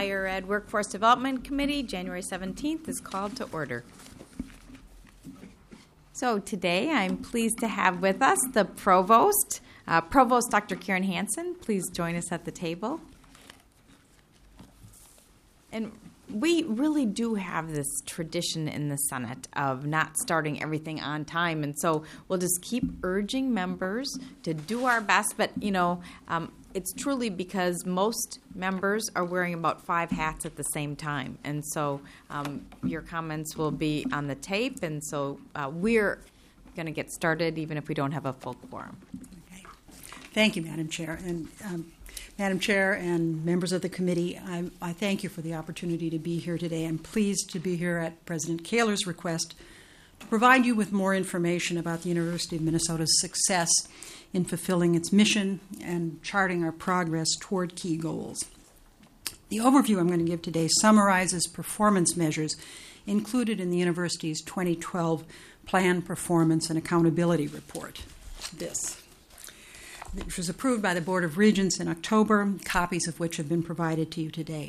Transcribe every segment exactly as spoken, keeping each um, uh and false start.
Higher Ed Workforce Development Committee, January seventeenth, is called to order. So today I'm pleased to have with us the Provost. Uh, Provost Doctor Karen Hansen, please join us at the table. And we really do have this tradition in the Senate of not starting everything on time, and so we'll just keep urging members to do our best. But, you know, um, it's truly because most members are wearing about five hats at the same time, and so um, your comments will be on the tape, and so uh, we're going to get started even if we don't have a full quorum. Okay. Thank you, Madam Chair. And um, Madam Chair and members of the committee, I, I thank you for the opportunity to be here today. I'm pleased to be here at President Kaler's request to provide you with more information about the University of Minnesota's success in fulfilling its mission and charting our progress toward key goals. The overview I'm going to give today summarizes performance measures included in the university's twenty twelve Plan, Performance, and Accountability Report. This. Which was approved by the Board of Regents in October, copies of which have been provided to you today.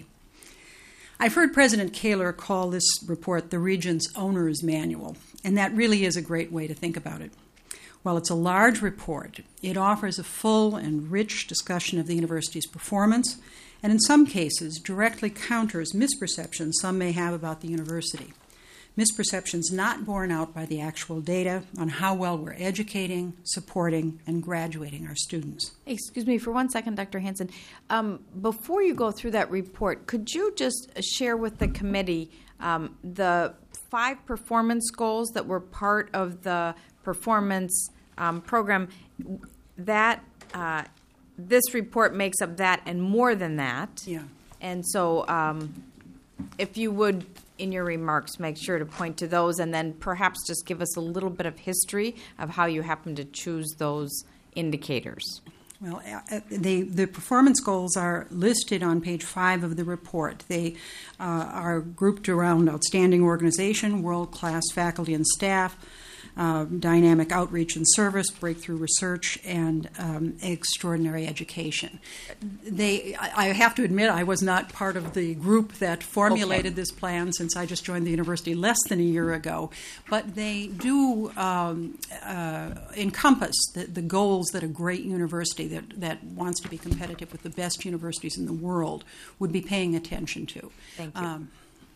I've heard President Kaler call this report the Regents' Owner's Manual, and that really is a great way to think about it. While it's a large report, it offers a full and rich discussion of the university's performance, and in some cases directly counters misperceptions some may have about the university. Misperceptions not borne out by the actual data on how well we're educating, supporting, and graduating our students. Excuse me for one second, Doctor Hansen. Um, before you go through that report, could you just share with the committee um, the five performance goals that were part of the performance um, program? That uh, this report makes up that and more than that. Yeah. And so um, if you would, in your remarks, make sure to point to those and then perhaps just give us a little bit of history of how you happen to choose those indicators. Well, uh, the, the performance goals are listed on page five of the report. They uh, are grouped around outstanding organization, world-class faculty and staff, uh, dynamic outreach and service, breakthrough research, and um, extraordinary education. They, I have to admit, I was not part of the group that formulated okay. this plan since I just joined the university less than a year ago, but they do um, uh, encompass the, the goals that a great university that, that wants to be competitive with the best universities in the world would be paying attention to. Thank you. Um,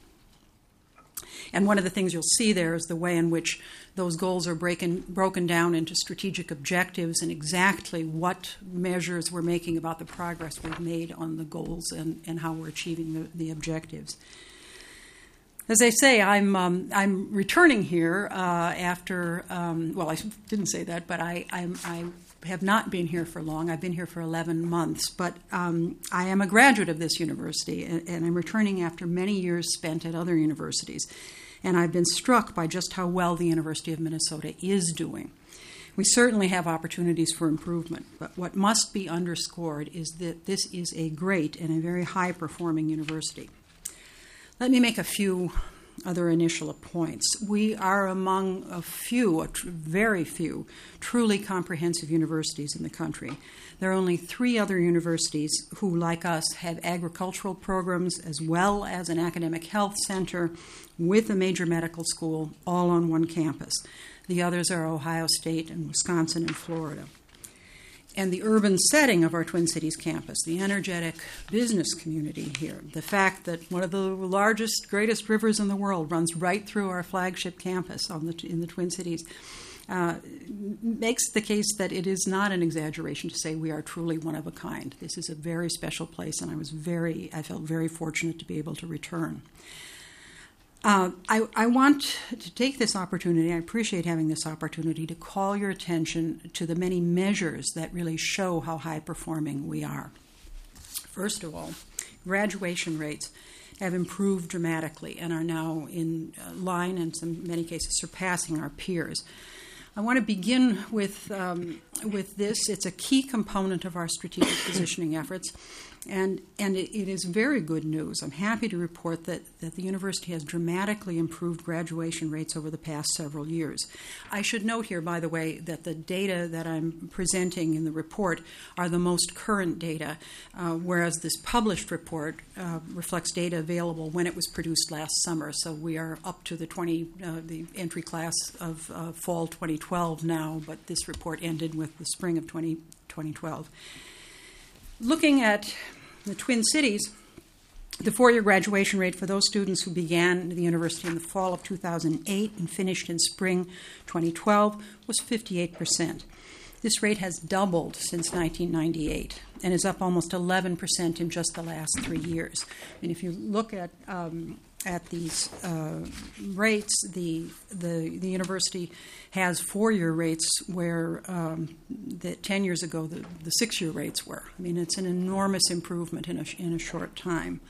And one of the things you'll see there is the way in which those goals are breaking, broken down into strategic objectives and exactly what measures we're making about the progress we've made on the goals and, and how we're achieving the, the objectives. As I say, I'm um, I'm returning here uh, after, um, well, I didn't say that, but I I'm, I have not been here for long. I've been here for eleven months, but um, I am a graduate of this university, and, and I'm returning after many years spent at other universities. And I've been struck by just how well the University of Minnesota is doing. We certainly have opportunities for improvement, but what must be underscored is that this is a great and a very high-performing university. Let me make a few other initial points. We are among a few, a tr- very few, truly comprehensive universities in the country. There are only three other universities who, like us, have agricultural programs as well as an academic health center with a major medical school, all on one campus. The others are Ohio State and Wisconsin and Florida. And the urban setting of our Twin Cities campus, the energetic business community here, the fact that one of the largest, greatest rivers in the world runs right through our flagship campus on the, in the Twin Cities, uh, makes the case that it is not an exaggeration to say we are truly one of a kind. This is a very special place, and I was very, I felt very fortunate to be able to return. Uh, I, I want to take this opportunity, I appreciate having this opportunity, to call your attention to the many measures that really show how high-performing we are. First of all, graduation rates have improved dramatically and are now in line and in many cases surpassing our peers. I want to begin with, um, with this. It's a key component of our strategic positioning efforts. And, and it, it is very good news. I'm happy to report that, that the university has dramatically improved graduation rates over the past several years. I should note here, by the way, that the data that I'm presenting in the report are the most current data, uh, whereas this published report uh, reflects data available when it was produced last summer. So we are up to the twenty, uh, the entry class of uh, fall twenty twelve now, but this report ended with the spring of twenty twelve. Looking at the Twin Cities, the four-year graduation rate for those students who began the university in the fall of two thousand eight and finished in spring twenty twelve was fifty-eight percent. This rate has doubled since nineteen ninety-eight and is up almost eleven percent in just the last three years. And if you look at um, at these uh, rates, the, the the university has four-year rates where um, the, ten years ago the, the six-year rates were. I mean, it's an enormous improvement in a, in a short time.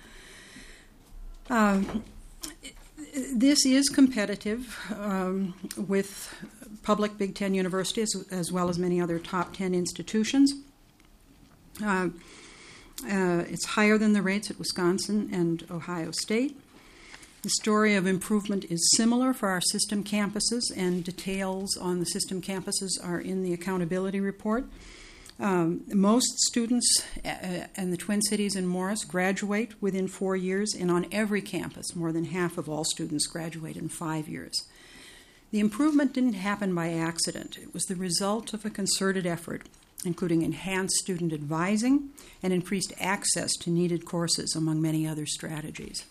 Um, this is competitive um, with public Big Ten universities as well as many other top ten institutions. Uh, uh, it's higher than the rates at Wisconsin and Ohio State. The story of improvement is similar for our system campuses, and details on the system campuses are in the accountability report. Um, most students uh, in the Twin Cities and Morris graduate within four years, and on every campus, more than half of all students graduate in five years. The improvement didn't happen by accident. It was the result of a concerted effort, including enhanced student advising and increased access to needed courses, among many other strategies.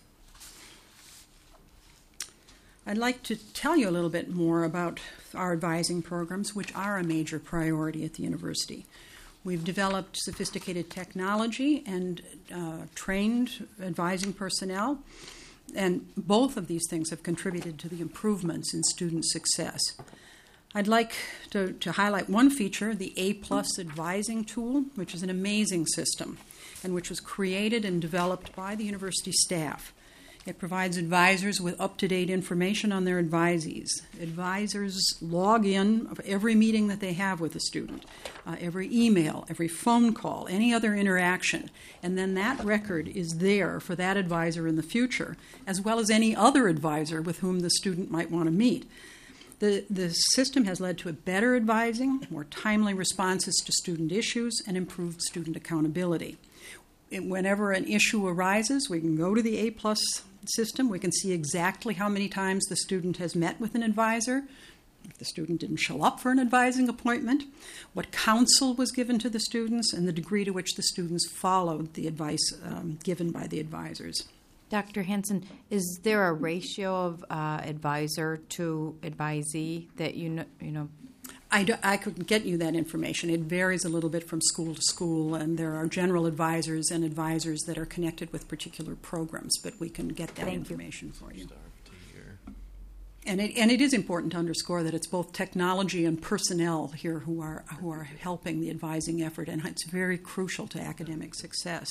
I'd like to tell you a little bit more about our advising programs, which are a major priority at the university. We've developed sophisticated technology and uh, trained advising personnel, and both of these things have contributed to the improvements in student success. I'd like to, to highlight one feature, the A-plus advising tool, which is an amazing system and which was created and developed by the university staff. It provides advisors with up-to-date information on their advisees. Advisors log in of every meeting that they have with a student, uh, every email, every phone call, any other interaction, and then that record is there for that advisor in the future, as well as any other advisor with whom the student might want to meet. The, the system has led to a better advising, more timely responses to student issues, and improved student accountability. Whenever an issue arises, we can go to the A-plus system. We can see exactly how many times the student has met with an advisor, if the student didn't show up for an advising appointment, what counsel was given to the students, and the degree to which the students followed the advice um, given by the advisors. Doctor Hansen, is there a ratio of uh, advisor to advisee that you know, you know? I, do, I couldn't get you that information. It varies a little bit from school to school, and there are general advisors and advisors that are connected with particular programs, but we can get that Thank information you. for you. And it, and it is important to underscore that it's both technology and personnel here who are who are helping the advising effort, and it's very crucial to academic success.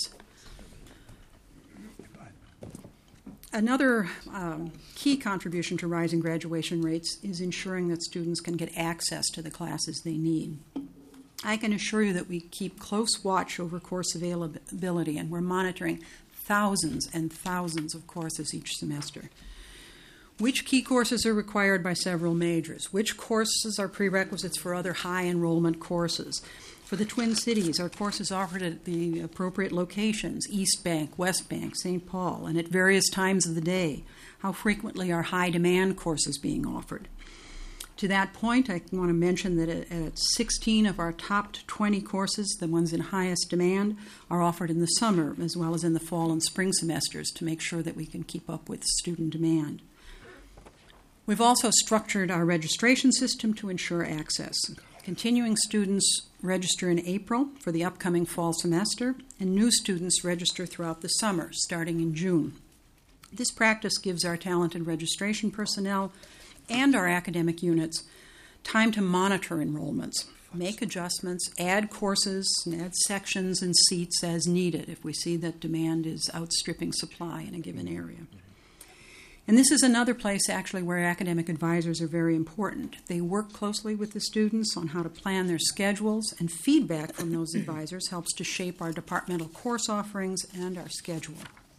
Another um, key contribution to rising graduation rates is ensuring that students can get access to the classes they need. I can assure you that we keep close watch over course availability, and we're monitoring thousands and thousands of courses each semester. Which key courses are required by several majors? Which courses are prerequisites for other high enrollment courses? For the Twin Cities, are courses offered at the appropriate locations, East Bank, West Bank, Saint Paul, and at various times of the day? How frequently are high-demand courses being offered? To that point, I want to mention that at sixteen of our top twenty courses, the ones in highest demand, are offered in the summer as well as in the fall and spring semesters to make sure that we can keep up with student demand. We've also structured our registration system to ensure access. Continuing students register in April for the upcoming fall semester, and new students register throughout the summer, starting in June. This practice gives our talented registration personnel and our academic units time to monitor enrollments, make adjustments, add courses, and add sections and seats as needed if we see that demand is outstripping supply in a given area. And this is another place, actually, where academic advisors are very important. They work closely with the students on how to plan their schedules, and feedback from those advisors helps to shape our departmental course offerings and our schedule.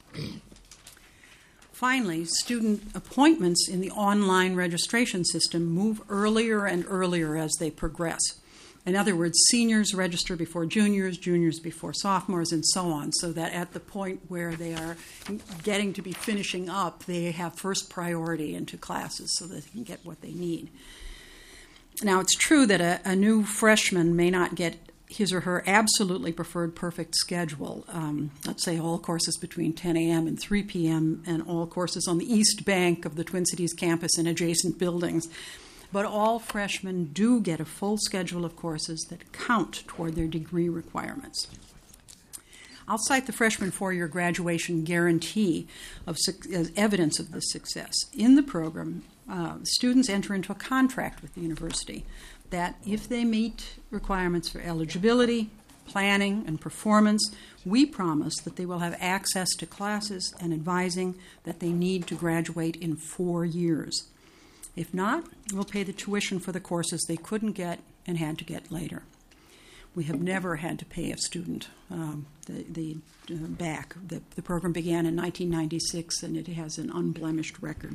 Finally, student appointments in the online registration system move earlier and earlier as they progress. In other words, seniors register before juniors, juniors before sophomores, and so on, so that at the point where they are getting to be finishing up, they have first priority into classes so that they can get what they need. Now, it's true that a, a new freshman may not get his or her absolutely preferred perfect schedule. Um, let's say all courses between ten a.m. and three p.m. and all courses on the east bank of the Twin Cities campus and adjacent buildings. But all freshmen do get a full schedule of courses that count toward their degree requirements. I'll cite the freshman four-year graduation guarantee of su- as evidence of this success. In the program, uh, students enter into a contract with the university that if they meet requirements for eligibility, planning, and performance, we promise that they will have access to classes and advising that they need to graduate in four years. If not, we'll pay the tuition for the courses they couldn't get and had to get later. We have never had to pay a student um, the, the uh, back. The, the program began in nineteen ninety-six, and it has an unblemished record.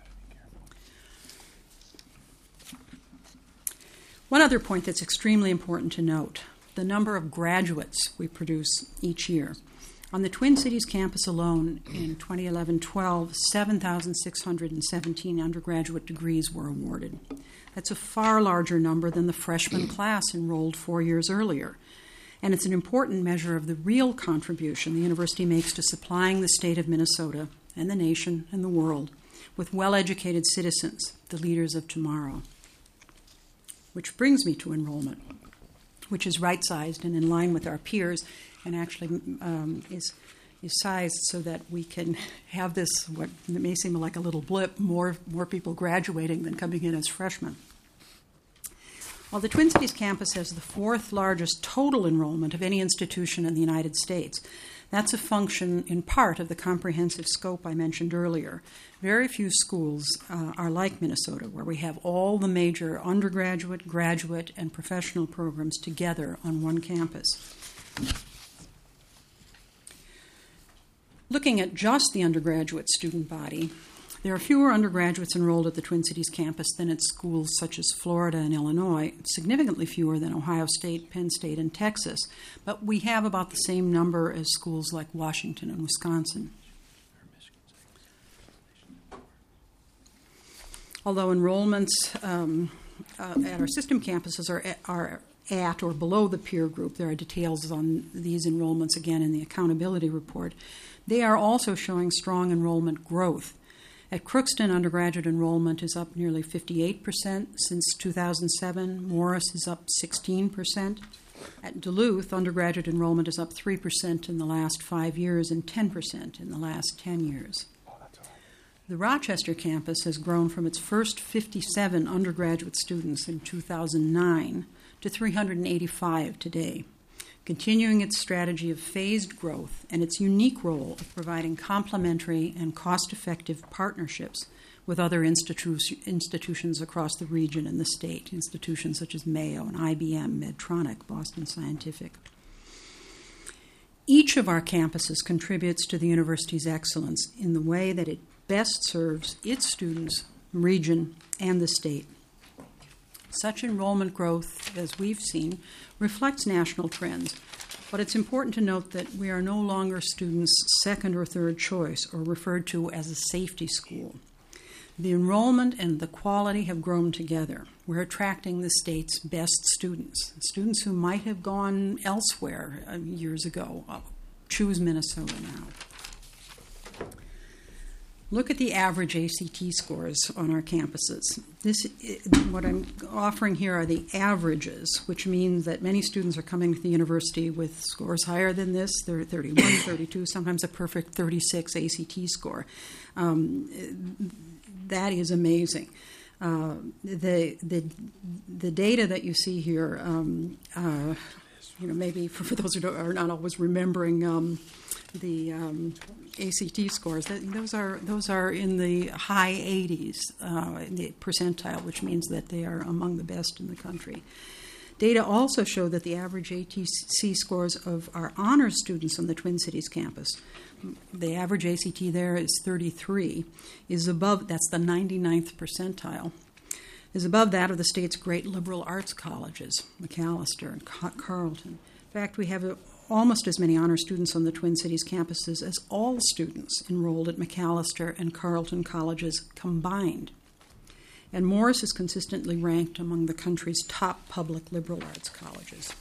One other point that's extremely important to note, the number of graduates we produce each year. On the Twin Cities campus alone, in twenty eleven twelve, seven thousand six hundred seventeen undergraduate degrees were awarded. That's a far larger number than the freshman class enrolled four years earlier. And it's an important measure of the real contribution the university makes to supplying the state of Minnesota and the nation and the world with well-educated citizens, the leaders of tomorrow. Which brings me to enrollment, which is right-sized and in line with our peers, and actually um, is is sized so that we can have this, what may seem like a little blip, more, more people graduating than coming in as freshmen. While the Twin Cities campus has the fourth largest total enrollment of any institution in the United States, that's a function in part of the comprehensive scope I mentioned earlier. Very few schools uh, are like Minnesota, where we have all the major undergraduate, graduate, and professional programs together on one campus. Looking at just the undergraduate student body, there are fewer undergraduates enrolled at the Twin Cities campus than at schools such as Florida and Illinois, significantly fewer than Ohio State, Penn State, and Texas, but we have about the same number as schools like Washington and Wisconsin. Although enrollments um, uh, at our system campuses are, are at or below the peer group, there are details on these enrollments again in the accountability report, they are also showing strong enrollment growth. At Crookston, undergraduate enrollment is up nearly fifty-eight percent since two thousand seven. Morris is up sixteen percent. At Duluth, undergraduate enrollment is up three percent in the last five years and ten percent in the last ten years. The Rochester campus has grown from its first fifty-seven undergraduate students in two thousand nine to three hundred eighty-five today, continuing its strategy of phased growth and its unique role of providing complementary and cost-effective partnerships with other institu- institutions across the region and the state, institutions such as Mayo and I B M, Medtronic, Boston Scientific. Each of our campuses contributes to the university's excellence in the way that it best serves its students, region, and the state. Such enrollment growth, as we've seen, reflects national trends, but it's important to note that we are no longer students' second or third choice or referred to as a safety school. The enrollment and the quality have grown together. We're attracting the state's best students, students who might have gone elsewhere uh, years ago. Uh, choose Minnesota now. Look at the average A C T scores on our campuses. This, what I'm offering here are the averages, which means that many students are coming to the university with scores higher than this. They're thirty-one, thirty-two, sometimes a perfect thirty-six A C T score. Um, that is amazing. Uh, the, the, the data that you see here, um, uh, you know, maybe for, for those who don't, are not always remembering um, the um, A C T scores, that, those are those are in the high eighties uh, in the percentile, which means that they are among the best in the country. Data also show that the average A T C scores of our honors students on the Twin Cities campus, the average A C T there is thirty-three, is above, that's the ninety-ninth percentile, is above that of the state's great liberal arts colleges, Macalester and Carleton. In fact, we have a, almost as many honor students on the Twin Cities campuses as all students enrolled at Macalester and Carleton colleges combined. And Morris is consistently ranked among the country's top public liberal arts colleges.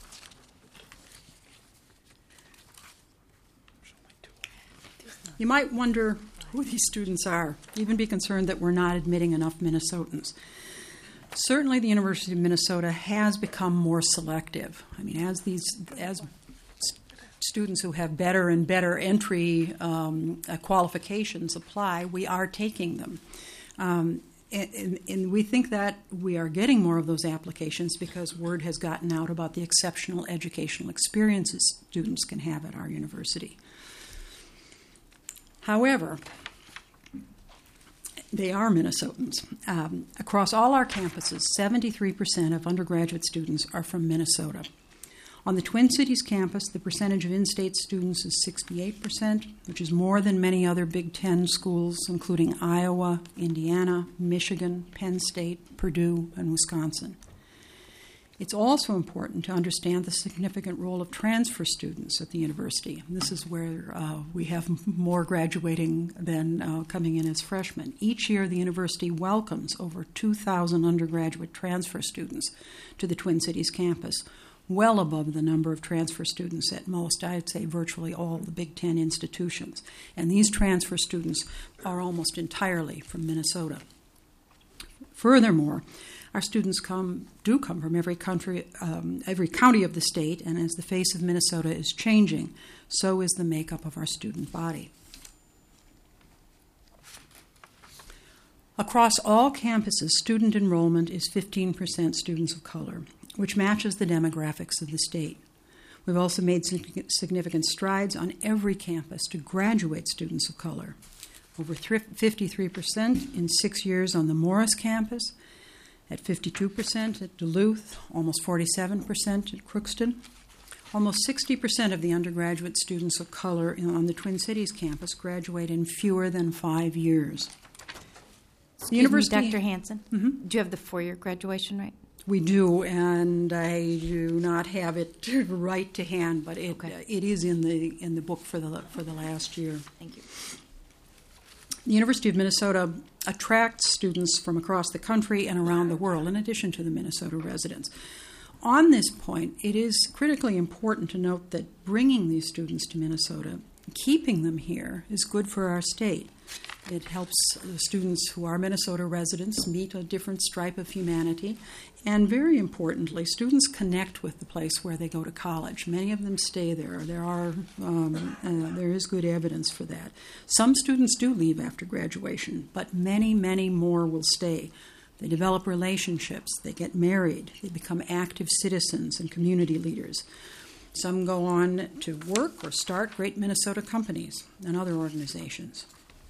You might wonder who these students are, even be concerned that we're not admitting enough Minnesotans. Certainly the University of Minnesota has become more selective. I mean, as these as students who have better and better entry um, uh, qualifications apply, we are taking them. Um, and, and we think that we are getting more of those applications because word has gotten out about the exceptional educational experiences students can have at our university. However, they are Minnesotans. Um, across all our campuses, seventy-three percent of undergraduate students are from Minnesota. On the Twin Cities campus, the percentage of in-state students is sixty-eight percent, which is more than many other Big Ten schools, including Iowa, Indiana, Michigan, Penn State, Purdue, and Wisconsin. It's also important to understand the significant role of transfer students at the university. This is where uh, we have more graduating than uh, coming in as freshmen. Each year, the university welcomes over two thousand undergraduate transfer students to the Twin Cities campus, well above the number of transfer students at most, I'd say virtually all the Big Ten institutions. And these transfer students are almost entirely from Minnesota. Furthermore, our students come do come from every country, um, every county of the state, and as the face of Minnesota is changing, so is the makeup of our student body. Across all campuses, student enrollment is fifteen percent students of color, which matches the demographics of the state. We've also made significant strides on every campus to graduate students of color. Over fifty-three percent in six years on the Morris campus, at fifty-two percent at Duluth, almost forty-seven percent at Crookston. Almost sixty percent of the undergraduate students of color on the Twin Cities campus graduate in fewer than five years. The university, me, Doctor Hansen, mm-hmm. Do you have the four-year graduation rate? We do, and I do not have it right to hand, but it okay. uh, it is in the in the book for the for the last year. Thank you. The University of Minnesota attracts students from across the country and around the world, in addition to the Minnesota residents. On this point, it is critically important to note that bringing these students to Minnesota, keeping them here, is good for our state. It helps the students who are Minnesota residents meet a different stripe of humanity, and very importantly, students connect with the place where they go to college. Many of them stay there. There are um, uh, there is good evidence for that. Some students do leave after graduation, but many, many more will stay. They develop relationships. They get married. They become active citizens and community leaders. Some go on to work or start great Minnesota companies and other organizations.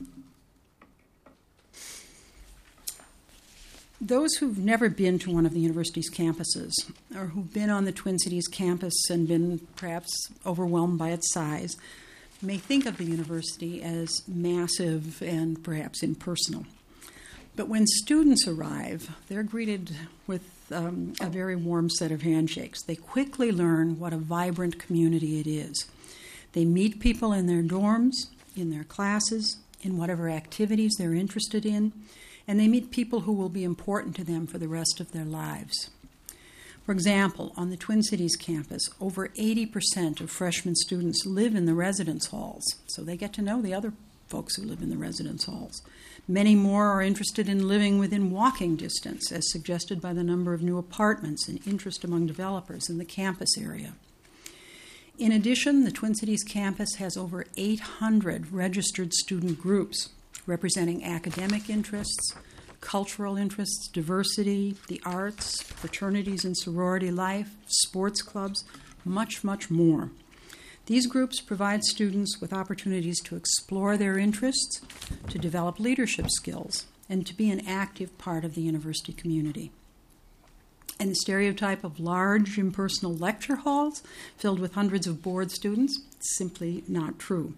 Those who've never been to one of the university's campuses, or who've been on the Twin Cities campus and been perhaps overwhelmed by its size, may think of the university as massive and perhaps impersonal. But when students arrive, they're greeted with um, a very warm set of handshakes. They quickly learn what a vibrant community it is. They meet people in their dorms, in their classes, in whatever activities they're interested in, and they meet people who will be important to them for the rest of their lives. For example, on the Twin Cities campus, over eighty percent of freshman students live in the residence halls, so they get to know the other folks who live in the residence halls. Many more are interested in living within walking distance, as suggested by the number of new apartments and interest among developers in the campus area. In addition, the Twin Cities campus has over eight hundred registered student groups representing academic interests, cultural interests, diversity, the arts, fraternities and sorority life, sports clubs, much, much more. These groups provide students with opportunities to explore their interests, to develop leadership skills, and to be an active part of the university community. And the stereotype of large impersonal lecture halls filled with hundreds of bored students is simply not true.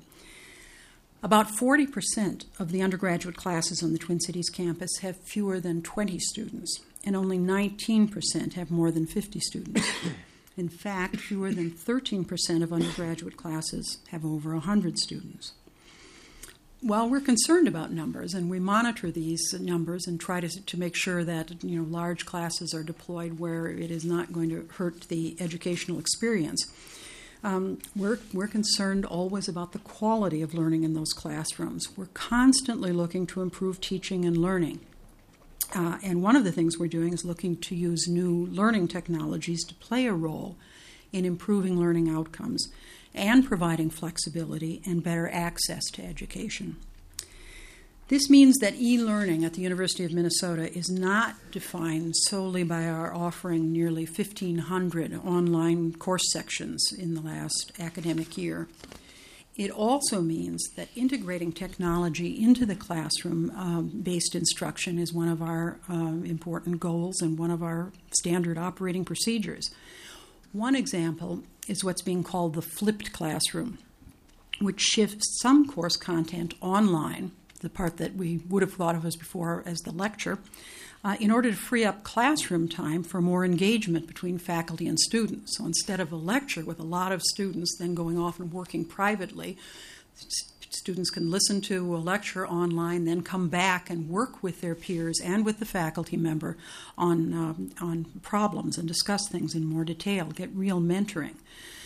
About forty percent of the undergraduate classes on the Twin Cities campus have fewer than twenty students, and only nineteen percent have more than fifty students. In fact, fewer than thirteen percent of undergraduate classes have over one hundred students. While we're concerned about numbers, and we monitor these numbers and try to, to make sure that you know large classes are deployed where it is not going to hurt the educational experience, um, we're, we're concerned always about the quality of learning in those classrooms. We're constantly looking to improve teaching and learning. Uh, and one of the things we're doing is looking to use new learning technologies to play a role in improving learning outcomes and providing flexibility and better access to education. This means that e-learning at the University of Minnesota is not defined solely by our offering nearly fifteen hundred online course sections in the last academic year. It also means that integrating technology into the classroom-based um, instruction is one of our um, important goals and one of our standard operating procedures. One example is what's being called the flipped classroom, which shifts some course content online, the part that we would have thought of as before as the lecture, uh, in order to free up classroom time for more engagement between faculty and students. So instead of a lecture with a lot of students then going off and working privately, students can listen to a lecture online, then come back and work with their peers and with the faculty member on um, on problems and discuss things in more detail, get real mentoring.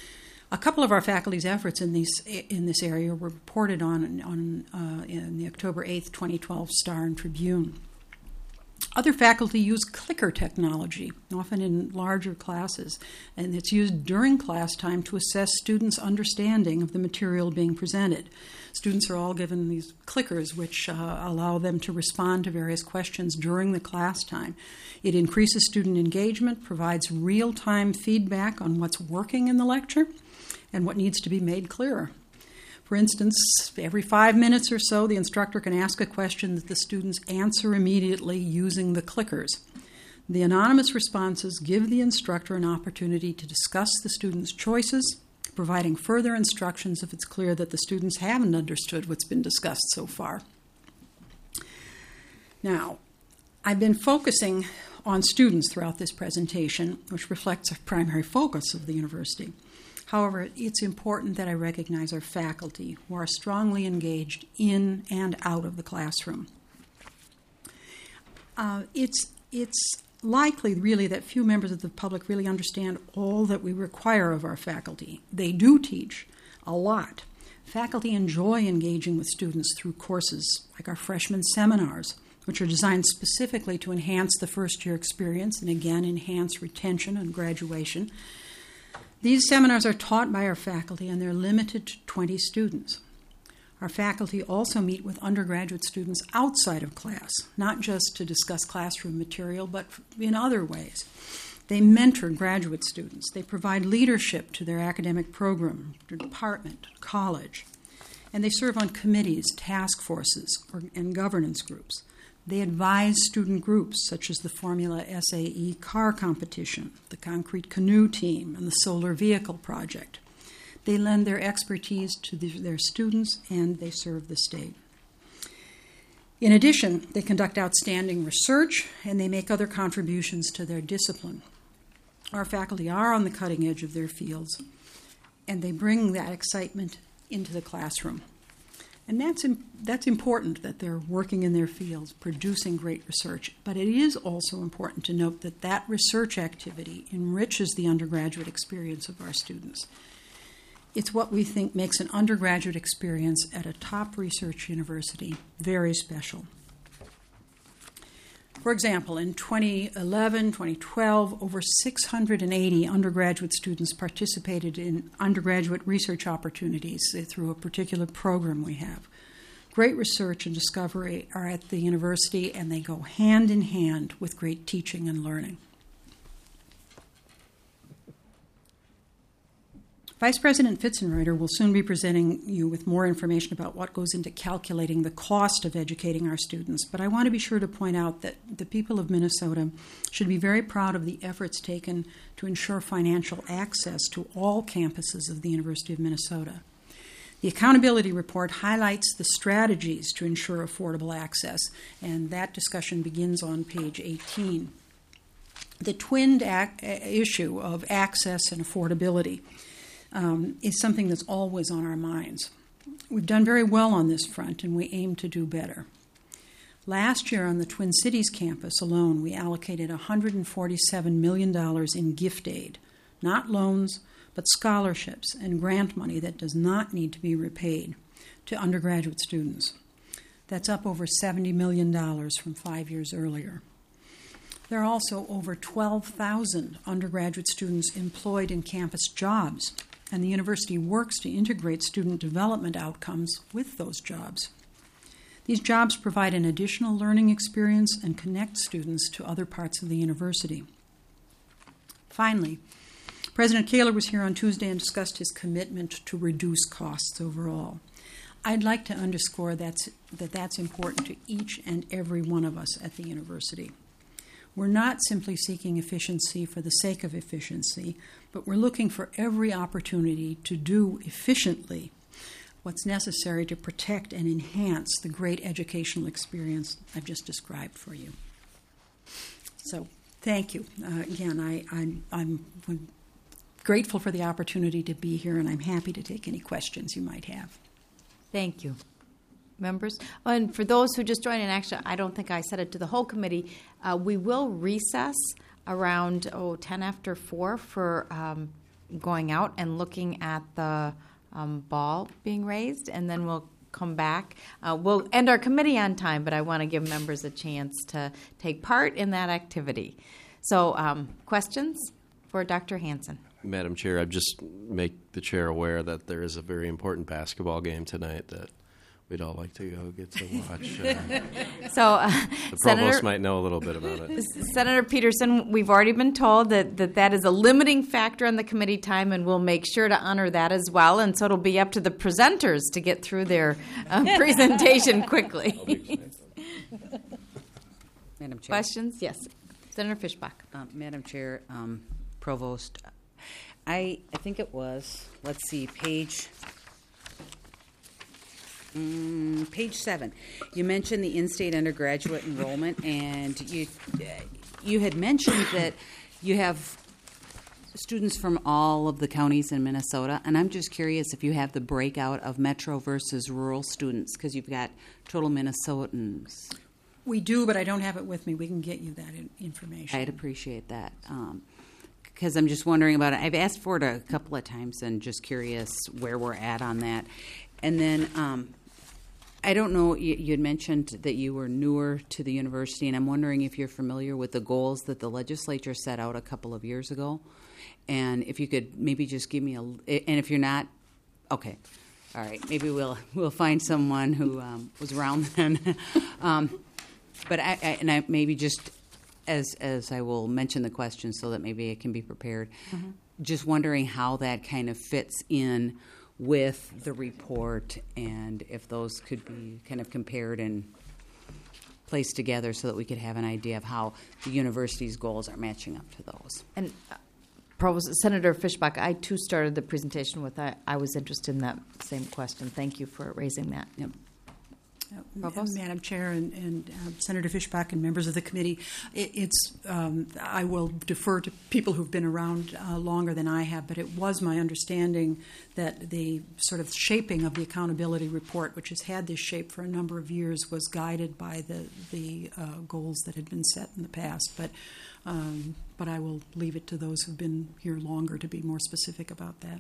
A couple of our faculty's efforts in these in this area were reported on on uh, in the October eighth, twenty twelve Star and Tribune. Other faculty use clicker technology, often in larger classes, and it's used during class time to assess students' understanding of the material being presented. Students are all given these clickers, which uh, allow them to respond to various questions during the class time. It increases student engagement, provides real-time feedback on what's working in the lecture and what needs to be made clearer. For instance, every five minutes or so, the instructor can ask a question that the students answer immediately using the clickers. The anonymous responses give the instructor an opportunity to discuss the students' choices, providing further instructions if it's clear that the students haven't understood what's been discussed so far. Now, I've been focusing on students throughout this presentation, which reflects a primary focus of the university. However, it's important that I recognize our faculty who are strongly engaged in and out of the classroom. Uh, it's, it's likely, really, that few members of the public really understand all that we require of our faculty. They do teach a lot. Faculty enjoy engaging with students through courses like our freshman seminars, which are designed specifically to enhance the first-year experience and, again, enhance retention and graduation. These seminars are taught by our faculty, and they're limited to twenty students. Our faculty also meet with undergraduate students outside of class, not just to discuss classroom material, but in other ways. They mentor graduate students. They provide leadership to their academic program, their department, college. And they serve on committees, task forces, or, and governance groups. They advise student groups such as the Formula S A E car competition, the Concrete Canoe team, and the Solar Vehicle Project. They lend their expertise to the, their students, and they serve the state. In addition, they conduct outstanding research, and they make other contributions to their discipline. Our faculty are on the cutting edge of their fields, and they bring that excitement into the classroom. And that's that's important that they're working in their fields, producing great research. But it is also important to note that that research activity enriches the undergraduate experience of our students. It's what we think makes an undergraduate experience at a top research university very special. For example, in twenty eleven, twenty twelve, over six hundred eighty undergraduate students participated in undergraduate research opportunities through a particular program we have. Great research and discovery are at the university, and they go hand in hand with great teaching and learning. Vice President Fitzenreiter will soon be presenting you with more information about what goes into calculating the cost of educating our students, but I want to be sure to point out that the people of Minnesota should be very proud of the efforts taken to ensure financial access to all campuses of the University of Minnesota. The Accountability Report highlights the strategies to ensure affordable access, and that discussion begins on page eighteen. The twinned ac- issue of access and affordability um, is something that's always on our minds. We've done very well on this front, and we aim to do better. Last year on the Twin Cities campus alone, we allocated one hundred forty-seven million dollars in gift aid, not loans, but scholarships and grant money that does not need to be repaid to undergraduate students. That's up over seventy million dollars from five years earlier. There are also over twelve thousand undergraduate students employed in campus jobs, and the university works to integrate student development outcomes with those jobs. These jobs provide an additional learning experience and connect students to other parts of the university. Finally, President Kaler was here on Tuesday and discussed his commitment to reduce costs overall. I'd like to underscore that's, that that's important to each and every one of us at the university. We're not simply seeking efficiency for the sake of efficiency, but we're looking for every opportunity to do efficiently what's necessary to protect and enhance the great educational experience I've just described for you. So, thank you. Uh, again, I, I'm, I'm grateful for the opportunity to be here, and I'm happy to take any questions you might have. Thank you. Members? And for those who just joined, and actually I don't think I said it to the whole committee, uh, we will recess around, oh, ten after four for um, going out and looking at the um, ball being raised, and then we'll come back. Uh, we'll end our committee on time, but I want to give members a chance to take part in that activity. So um, questions for Doctor Hansen? Madam Chair, I'd just make the chair aware that there is a very important basketball game tonight that we'd all like to go get to watch. Uh, so uh, the provost Senator, might know a little bit about it. Senator Peterson, we've already been told that, that that is a limiting factor on the committee time, and we'll make sure to honor that as well. And so it'll be up to the presenters to get through their uh, presentation quickly. Madam Chair. Questions? Yes. Senator Fischbach. Uh, Madam Chair, um, Provost, I, I think it was, let's see, page... Mm, page seven, you mentioned the in-state undergraduate enrollment, and you you had mentioned that you have students from all of the counties in Minnesota, and I'm just curious if you have the breakout of metro versus rural students, because you've got total Minnesotans. We do, but I don't have it with me. We can get you that in- information. I'd appreciate that, because um, I'm just wondering about it. I've asked for it a couple of times and just curious where we're at on that. And then um, I don't know, you, you had mentioned that you were newer to the university, and I'm wondering if you're familiar with the goals that the legislature set out a couple of years ago. And if you could maybe just give me a, and if you're not, okay, all right, maybe we'll we'll find someone who um, was around then. um, but I, I, and I maybe just, as as I will mention the question so that maybe it can be prepared, mm-hmm. just wondering how that kind of fits in with the report, and if those could be kind of compared and placed together so that we could have an idea of how the university's goals are matching up to those. And uh, Provost, Senator Fischbach, I too started the presentation with I, I was interested in that same question. Thank you for raising that. Yep. Uh, Madam Chair and, and uh, Senator Fischbach and members of the committee, it, it's um, I will defer to people who've been around uh, longer than I have, but it was my understanding that the sort of shaping of the accountability report, which has had this shape for a number of years, was guided by the the uh, goals that had been set in the past. But um, but I will leave it to those who've been here longer to be more specific about that.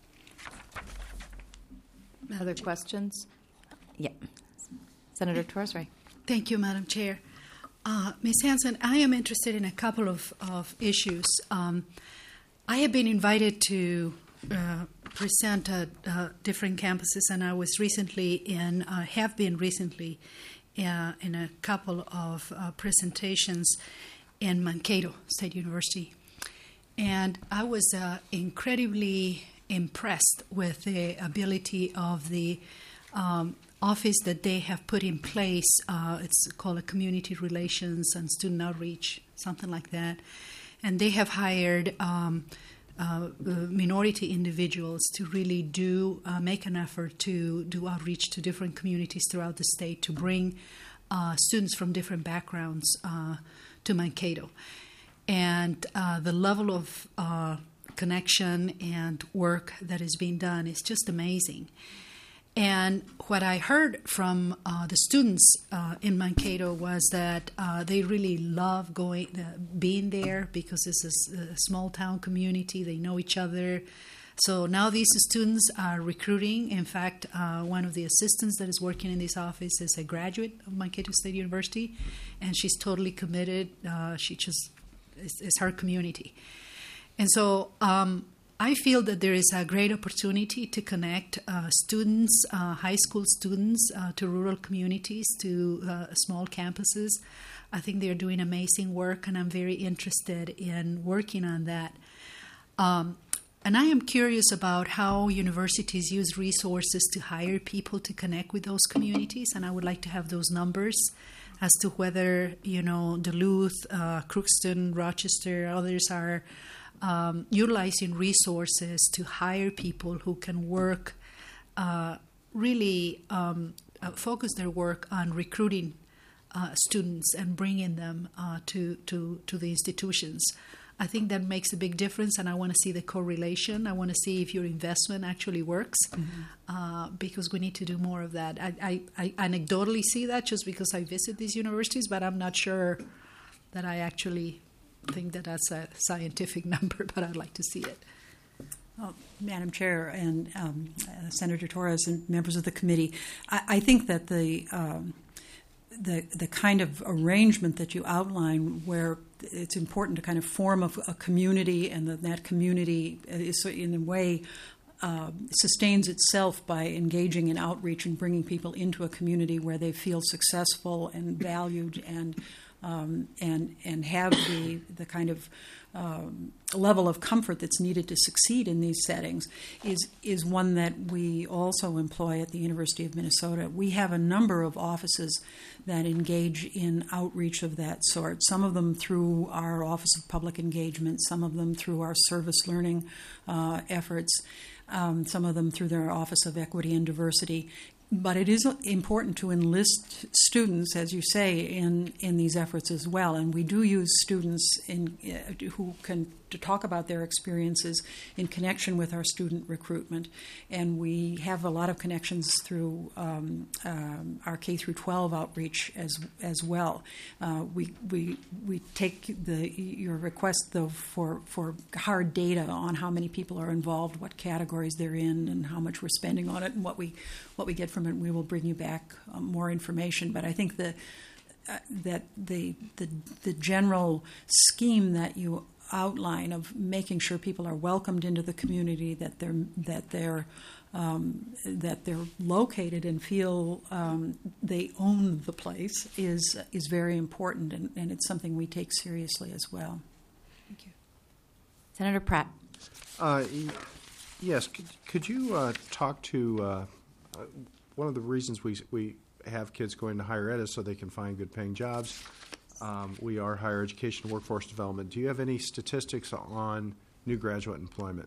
Other questions? Yeah. Senator Torres-Ray. Thank you, Madam Chair. Uh, Miz Hansen, I am interested in a couple of, of issues. Um, I have been invited to uh, present at uh, different campuses, and I was recently in, uh, have been recently uh, in a couple of uh, presentations in Mankato State University. And I was uh, incredibly impressed with the ability of the um, office that they have put in place. Uh, it's called a community relations and student outreach, something like that. And they have hired um, uh, minority individuals to really do uh, make an effort to do outreach to different communities throughout the state to bring uh, students from different backgrounds uh, to Mankato. And uh, the level of uh, connection and work that is being done is just amazing. And what I heard from uh, the students uh, in Mankato was that uh, they really love going, uh, being there because this is a small town community. They know each other. So now these students are recruiting. In fact, uh, one of the assistants that is working in this office is a graduate of Mankato State University, and she's totally committed. Uh, she just is, is her community. And so um, I feel that there is a great opportunity to connect uh, students, uh, high school students, uh, to rural communities, to uh, small campuses. I think they're doing amazing work, and I'm very interested in working on that. Um, and I am curious about how universities use resources to hire people to connect with those communities, and I would like to have those numbers as to whether, you know, Duluth, uh, Crookston, Rochester, others are Um, utilizing resources to hire people who can work, uh, really um, uh, focus their work on recruiting uh, students and bringing them uh, to, to, to the institutions. I think that makes a big difference, and I want to see the correlation. I want to see if your investment actually works, mm-hmm. uh, because we need to do more of that. I, I, I anecdotally see that just because I visit these universities, but I'm not sure that I actually think that that's a scientific number, but I'd like to see it. Oh, Madam Chair and um, uh, Senator Torres and members of the committee, I, I think that the um, the the kind of arrangement that you outline, where it's important to kind of form a, a community, and that that community is in a way uh, sustains itself by engaging in outreach and bringing people into a community where they feel successful and valued and Um, and and have the the kind of um, level of comfort that's needed to succeed in these settings is is one that we also employ at the University of Minnesota. We have a number of offices that engage in outreach of that sort, some of them through our Office of Public Engagement, some of them through our service learning uh, efforts, um, some of them through their Office of Equity and Diversity. But it is important to enlist students, as you say, in, in these efforts as well. And we do use students in, uh, who can to talk about their experiences in connection with our student recruitment. And we have a lot of connections through um, um, our K through twelve outreach as as well. Uh, we we we take the your request though for for hard data on how many people are involved, what categories they're in, and how much we're spending on it, and what we what we get from it. We will bring you back um, more information. But I think the uh, that the the the general scheme that you outline of making sure people are welcomed into the community, that they're that they're um, that they're located and feel um, they own the place is is very important, and, and it's something we take seriously as well. Thank you, Senator Pratt. Uh, yes, could, could you uh, talk to uh, uh, one of the reasons we we have kids going to higher ed is so they can find good paying jobs. Um, we are higher education and workforce development. Do you have any statistics on new graduate employment?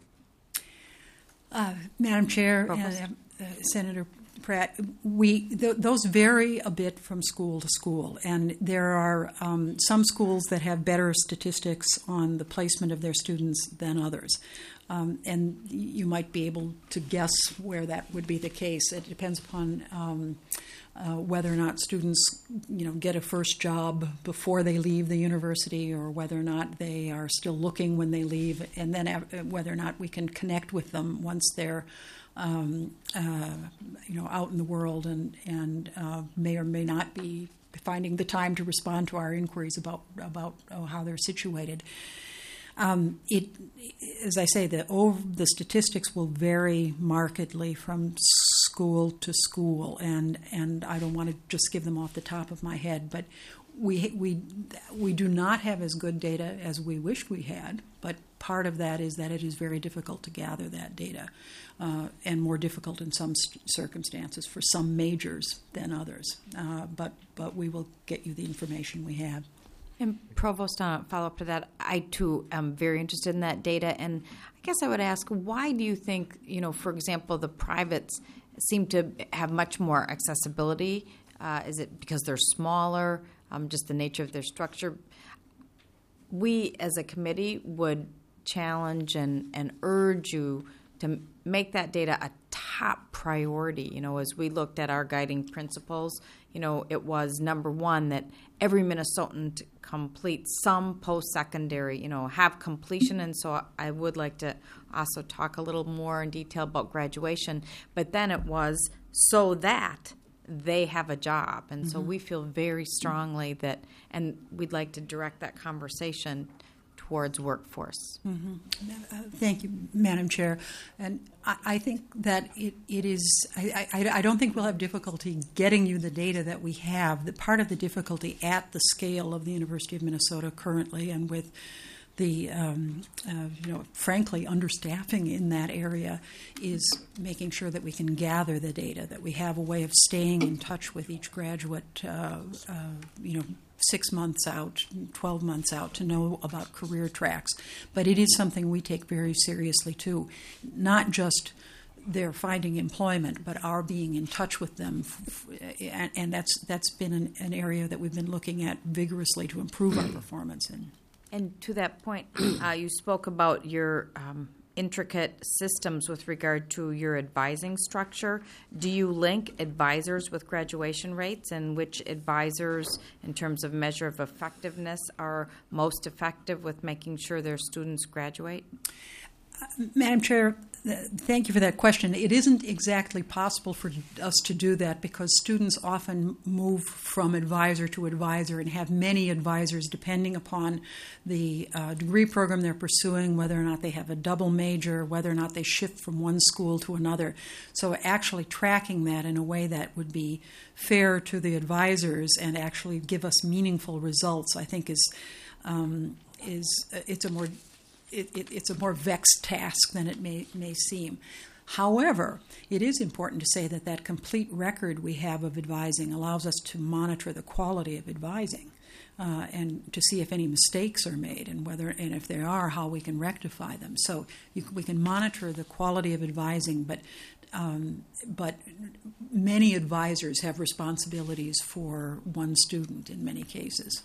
Uh, Madam Chair and uh, Senator Pratt, we th- those vary a bit from school to school, and there are um, some schools that have better statistics on the placement of their students than others. Um, and you might be able to guess where that would be the case. It depends upon um, uh, whether or not students, you know, get a first job before they leave the university, or whether or not they are still looking when they leave, and then uh, whether or not we can connect with them once they're, um, uh, you know, out in the world and and uh, may or may not be finding the time to respond to our inquiries about about uh, how they're situated. Um, it, as I say, the over, the statistics will vary markedly from school to school, and and I don't want to just give them off the top of my head, but we we we do not have as good data as we wish we had. But part of that is that it is very difficult to gather that data, uh, and more difficult in some st- circumstances for some majors than others. Uh, but but we will get you the information we have. And Provost, uh, follow up to that, I too am very interested in that data, and I guess I would ask, why do you think, you know, for example, the privates seem to have much more accessibility? Uh, is it because they're smaller, um, just the nature of their structure? We, as a committee, would challenge and, and urge you to make that data a top priority. You know, as we looked at our guiding principles, you know, it was number one that every Minnesotan to complete some post-secondary, you know, have completion. And so I would like to also talk a little more in detail about graduation. But then it was so that they have a job. And mm-hmm. so we feel very strongly that, and we'd like to direct that conversation towards workforce. Mm-hmm. Uh, thank you, Madam Chair. And I, I think that it, it is, I, I, I don't think we'll have difficulty getting you the data that we have. The part of the difficulty at the scale of the University of Minnesota currently, and with the, um, uh, you know, frankly, understaffing in that area, is making sure that we can gather the data, that we have a way of staying in touch with each graduate, uh, uh, you know, six months out, twelve months out, to know about career tracks. But it is something we take very seriously, too. Not just their finding employment, but our being in touch with them. And, and that's that's been an, an area that we've been looking at vigorously to improve our performance in. And to that point, uh, you spoke about your um, intricate systems with regard to your advising structure. Do you link advisors with graduation rates, and which advisors, in terms of measure of effectiveness, are most effective with making sure their students graduate? Uh, Madam Chair, uh, thank you for that question. It isn't exactly possible for us to do that because students often move from advisor to advisor and have many advisors depending upon the uh, degree program they're pursuing, whether or not they have a double major, whether or not they shift from one school to another. So actually tracking that in a way that would be fair to the advisors and actually give us meaningful results, I think is um, is uh, it's a more It, it, it's a more vexed task than it may, may seem. However, it is important to say that that complete record we have of advising allows us to monitor the quality of advising uh, and to see if any mistakes are made and whether, and if there are, how we can rectify them. So you, we can monitor the quality of advising, but um, but many advisors have responsibilities for one student in many cases.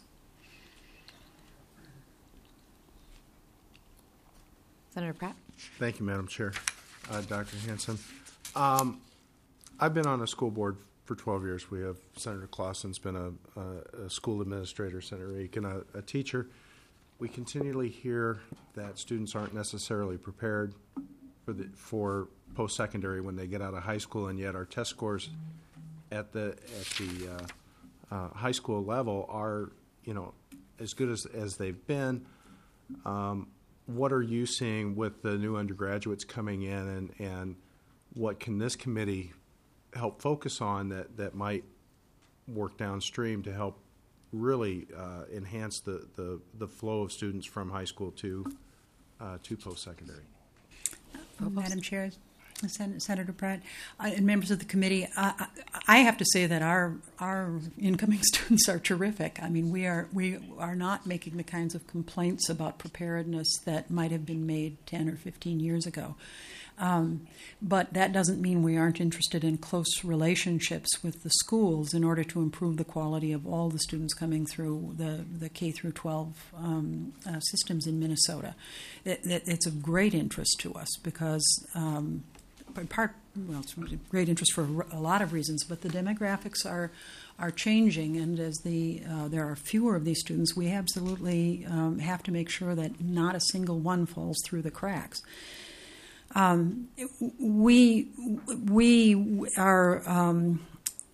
Senator Pratt? Thank you, Madam Chair. Uh, Doctor Hanson. Um, I've been on a school board for twelve years. We have Senator Clausen's been a, a, a school administrator, Senator Aiken, a, a teacher. We continually hear that students aren't necessarily prepared for the for post-secondary when they get out of high school, and yet our test scores at the at the uh, uh, high school level are, you know, as good as, as they've been. Um, What are you seeing with the new undergraduates coming in, and, and what can this committee help focus on that, that might work downstream to help really uh, enhance the, the, the flow of students from high school to uh, to post-secondary? Madam Chair, Sen- Senator Pratt, uh, and members of the committee, I, I have to say that our our incoming students are terrific. I mean, we are we are not making the kinds of complaints about preparedness that might have been made ten or fifteen years ago. Um, but that doesn't mean we aren't interested in close relationships with the schools in order to improve the quality of all the students coming through the, the K through twelve um, uh, systems in Minnesota. It, it, it's of great interest to us because um, in part, well, it's of great interest for a lot of reasons, but the demographics are are changing, and as the uh, there are fewer of these students, we absolutely um, have to make sure that not a single one falls through the cracks. Um, we we are um,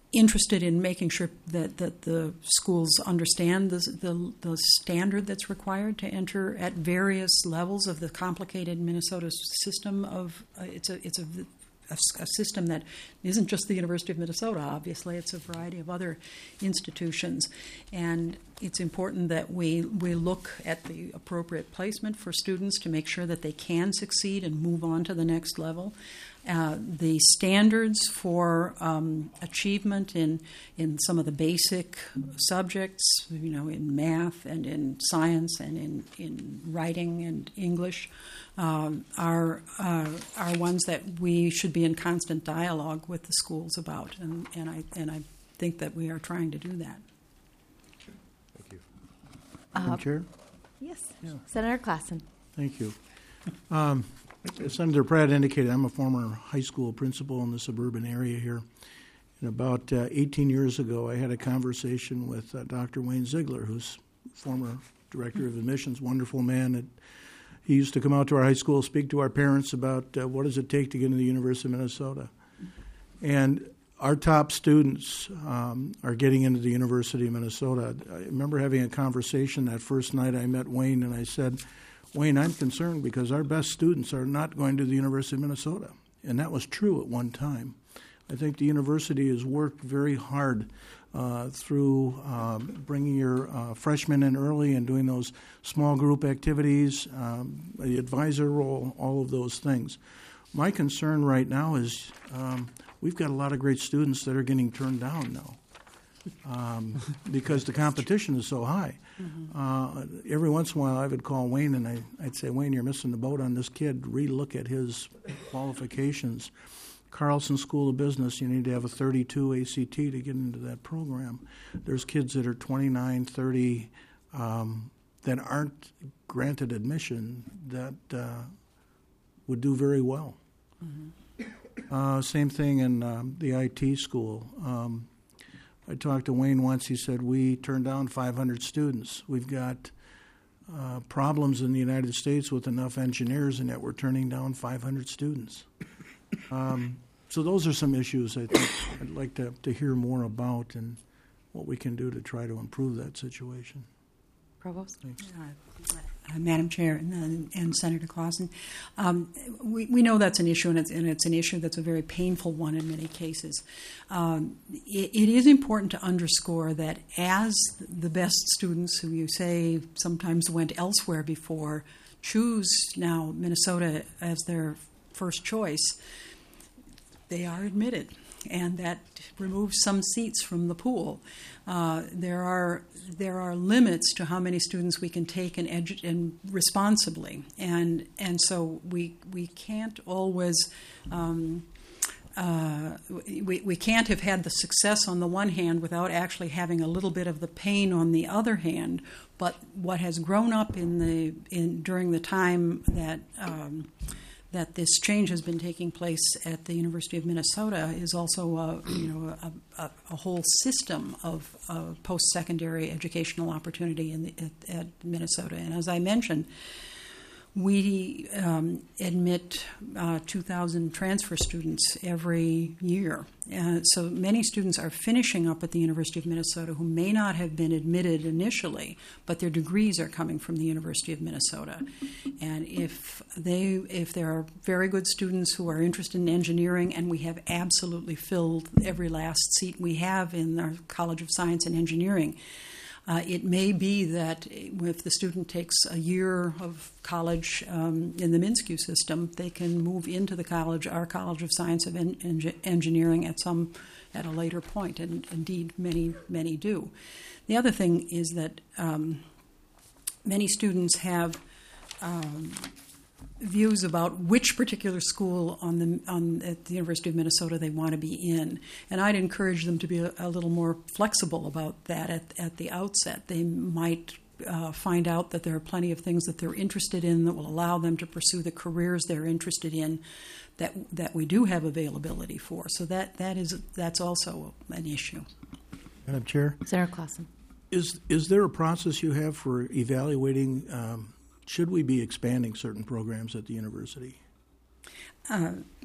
interested in making sure that, that the schools understand the, the, the standard that's required to enter at various levels of the complicated Minnesota system of uh, it's a it's a, a, a system that isn't just the University of Minnesota. Obviously, it's a variety of other institutions, and it's important that we we look at the appropriate placement for students to make sure that they can succeed and move on to the next level. Uh, the standards for um, achievement in in some of the basic subjects, you know, in math and in science and in, in writing and English, um, are uh, are ones that we should be in constant dialogue with the schools about, and, and I and I think that we are trying to do that. Thank you. Madam Chair? Yes. Senator Klassen. Thank you. Um, as Senator Pratt indicated, I'm a former high school principal in the suburban area here. And about uh, eighteen years ago, I had a conversation with uh, Doctor Wayne Ziegler, who's former director of admissions, wonderful man. At, he used to come out to our high school, speak to our parents about uh, what does it take to get into the University of Minnesota. And our top students um, are getting into the University of Minnesota. I remember having a conversation that first night I met Wayne, and I said, Wayne, I'm concerned because our best students are not going to the University of Minnesota. And that was true at one time. I think the university has worked very hard uh, through uh, bringing your uh, freshmen in early and doing those small group activities, um, the advisor role, all of those things. My concern right now is um, we've got a lot of great students that are getting turned down now um, because the competition is so high. Mm-hmm. Uh, every once in a while I would call Wayne and I, I'd say, Wayne, you're missing the boat on this kid. Re-look at his qualifications. Carlson School of Business, you need to have a thirty-two A C T to get into that program. There's kids that are twenty-nine, thirty um, that aren't granted admission that uh, would do very well. Mm-hmm. Uh, same thing in um, the I T school. Um, I talked to Wayne once. He said, we turned down five hundred students. We've got uh, problems in the United States with enough engineers, and yet we're turning down five hundred students. Um, so those are some issues I think I'd like to, to hear more about and what we can do to try to improve that situation. Provost? Thanks. Uh, Madam Chair and, and Senator Clausen, um, we, we know that's an issue, and it's, and it's an issue that's a very painful one in many cases. Um, it, it is important to underscore that as the best students who you say sometimes went elsewhere before choose now Minnesota as their first choice, they are admitted, and that removes some seats from the pool. Uh, there are there are limits to how many students we can take and, edu- and responsibly, and and so we we can't always. Um, Uh, we, we can't have had the success on the one hand without actually having a little bit of the pain on the other hand. But what has grown up in the in during the time that um, that this change has been taking place at the University of Minnesota is also a, you know a, a, a whole system of uh, post-secondary educational opportunity in the, at, at Minnesota. And as I mentioned, we um, admit uh, two thousand transfer students every year. Uh, so many students are finishing up at the University of Minnesota who may not have been admitted initially, but their degrees are coming from the University of Minnesota. And if they, if there are very good students who are interested in engineering, and we have absolutely filled every last seat we have in our College of Science and Engineering, Uh, it may be that if the student takes a year of college um, in the Minsky system, they can move into the college, our College of Science and en- en- Engineering, at some at a later point, and indeed many many do. The other thing is that um, many students have um, views about which particular school on the on at the University of Minnesota they want to be in, and I'd encourage them to be a, a little more flexible about that at at the outset. They might uh, find out that there are plenty of things that they're interested in that will allow them to pursue the careers they're interested in, that that we do have availability for. So that that is that's also an issue. Madam Chair, Senator Clausen. is is there a process you have for evaluating? Um, Should we be expanding certain programs at the university? Uh,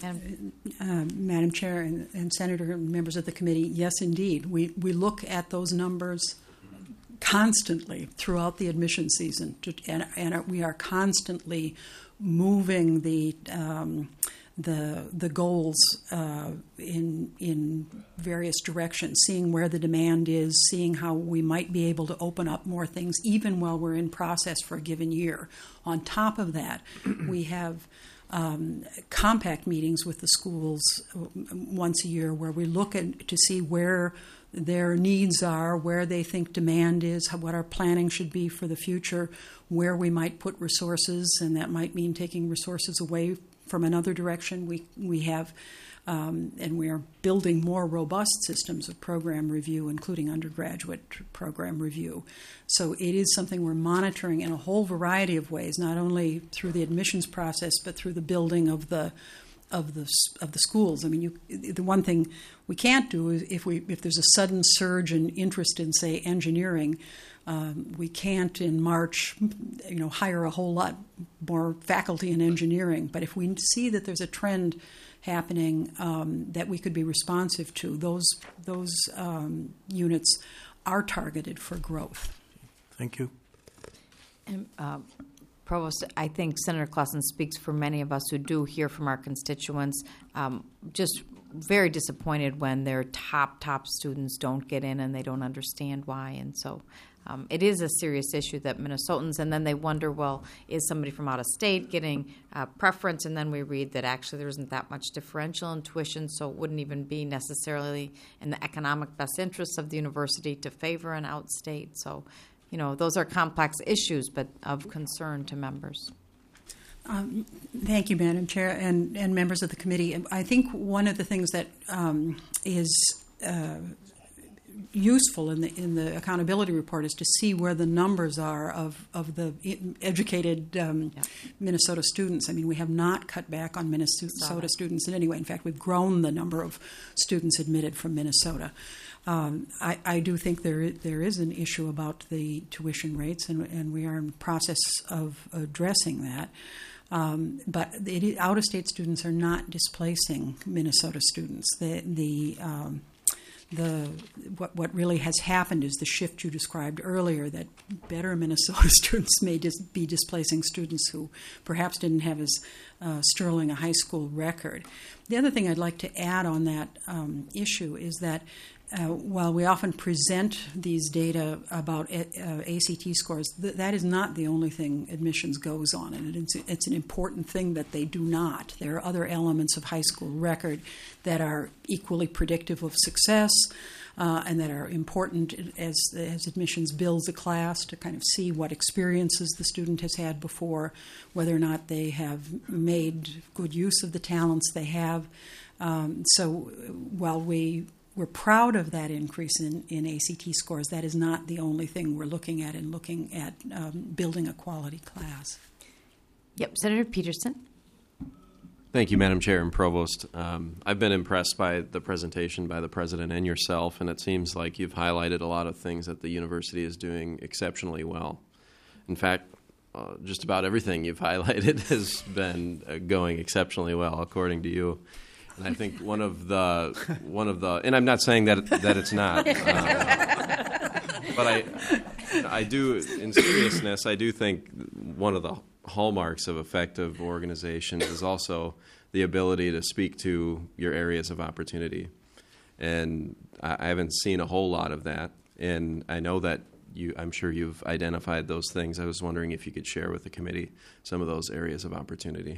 And Uh, Madam Chair and, and Senator and members of the committee, yes, indeed. We, we look at those numbers constantly throughout the admission season, to, and, and we are constantly moving the um, the the goals uh, in in various directions, seeing where the demand is, seeing how we might be able to open up more things, even while we're in process for a given year. On top of that, we have um, compact meetings with the schools once a year where we look at to see where their needs are, where they think demand is, how, what our planning should be for the future, where we might put resources, and that might mean taking resources away from another direction. We we have, um, and we are building more robust systems of program review, including undergraduate program review. So it is something we're monitoring in a whole variety of ways, not only through the admissions process, but through the building of the of the of the schools. I mean, you, the one thing we can't do is if we if there's a sudden surge in interest in, say, engineering, um, we can't in March, you know, hire a whole lot more faculty in engineering. But if we see that there's a trend happening um, that we could be responsive to, those those um, units are targeted for growth. Thank you. And, uh, Provost, I think Senator Clausen speaks for many of us who do hear from our constituents, um, just very disappointed when their top, top students don't get in and they don't understand why. And so um, it is a serious issue that Minnesotans, and then they wonder, well, is somebody from out of state getting uh, preference? And then we read that actually there isn't that much differential in tuition, so it wouldn't even be necessarily in the economic best interests of the university to favor an out-state. So you know, those are complex issues, but of concern to members. Um, thank you, Madam Chair, and, and members of the committee. I think one of the things that um, is uh, useful in the in the accountability report is to see where the numbers are of, of the educated um, yeah. Minnesota students. I mean, we have not cut back on Minnesota students in any way. In fact, we've grown the number of students admitted from Minnesota. Um, I, I do think there there is an issue about the tuition rates, and, and we are in the process of addressing that. Um, but it, out-of-state students are not displacing Minnesota students. The the um, the what what really has happened is the shift you described earlier, that better Minnesota students may dis- be displacing students who perhaps didn't have as uh, sterling a high school record. The other thing I'd like to add on that um, issue is that Uh, while we often present these data about uh, A C T scores, th- that is not the only thing admissions goes on, and it's, it's an important thing that they do not. There are other elements of high school record that are equally predictive of success uh, and that are important as, as admissions builds a class to kind of see what experiences the student has had before, whether or not they have made good use of the talents they have. Um, so while we We're proud of that increase in, in A C T scores. That is not the only thing we're looking at in looking at um, building a quality class. Yep, Senator Peterson. Thank you, Madam Chair and Provost. Um, I've been impressed by the presentation by the President and yourself, and it seems like you've highlighted a lot of things that the university is doing exceptionally well. In fact, uh, just about everything you've highlighted has been uh, going exceptionally well, according to you. And I think one of the one of the, and I'm not saying that that it's not, uh, but I I do, in seriousness, I do think one of the hallmarks of effective organizations is also the ability to speak to your areas of opportunity, and I haven't seen a whole lot of that. And I know that you, I'm sure you've identified those things. I was wondering if you could share with the committee some of those areas of opportunity.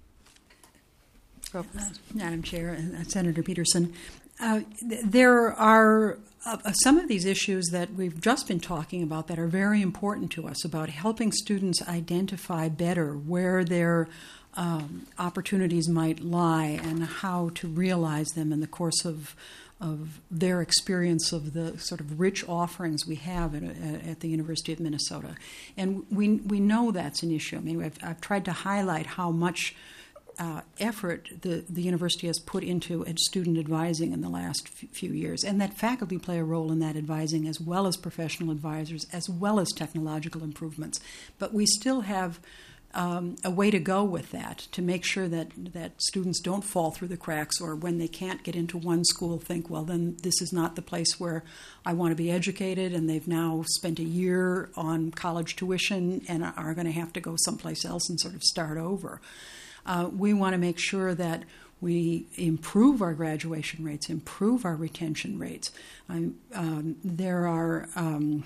Uh, Madam Chair and uh, Senator Peterson, uh, th- there are uh, some of these issues that we've just been talking about that are very important to us, about helping students identify better where their um, opportunities might lie and how to realize them in the course of of their experience of the sort of rich offerings we have at, at the University of Minnesota. And we we know that's an issue. I mean, I've, I've tried to highlight how much Uh, effort the, the university has put into ed- student advising in the last f- few years, and that faculty play a role in that advising as well as professional advisors, as well as technological improvements. But we still have um, a way to go with that, to make sure that, that students don't fall through the cracks, or when they can't get into one school think, well, then this is not the place where I want to be educated, and they've now spent a year on college tuition and are going to have to go someplace else and sort of start over. Uh, we want to make sure that we improve our graduation rates, improve our retention rates. Um, um, there are um,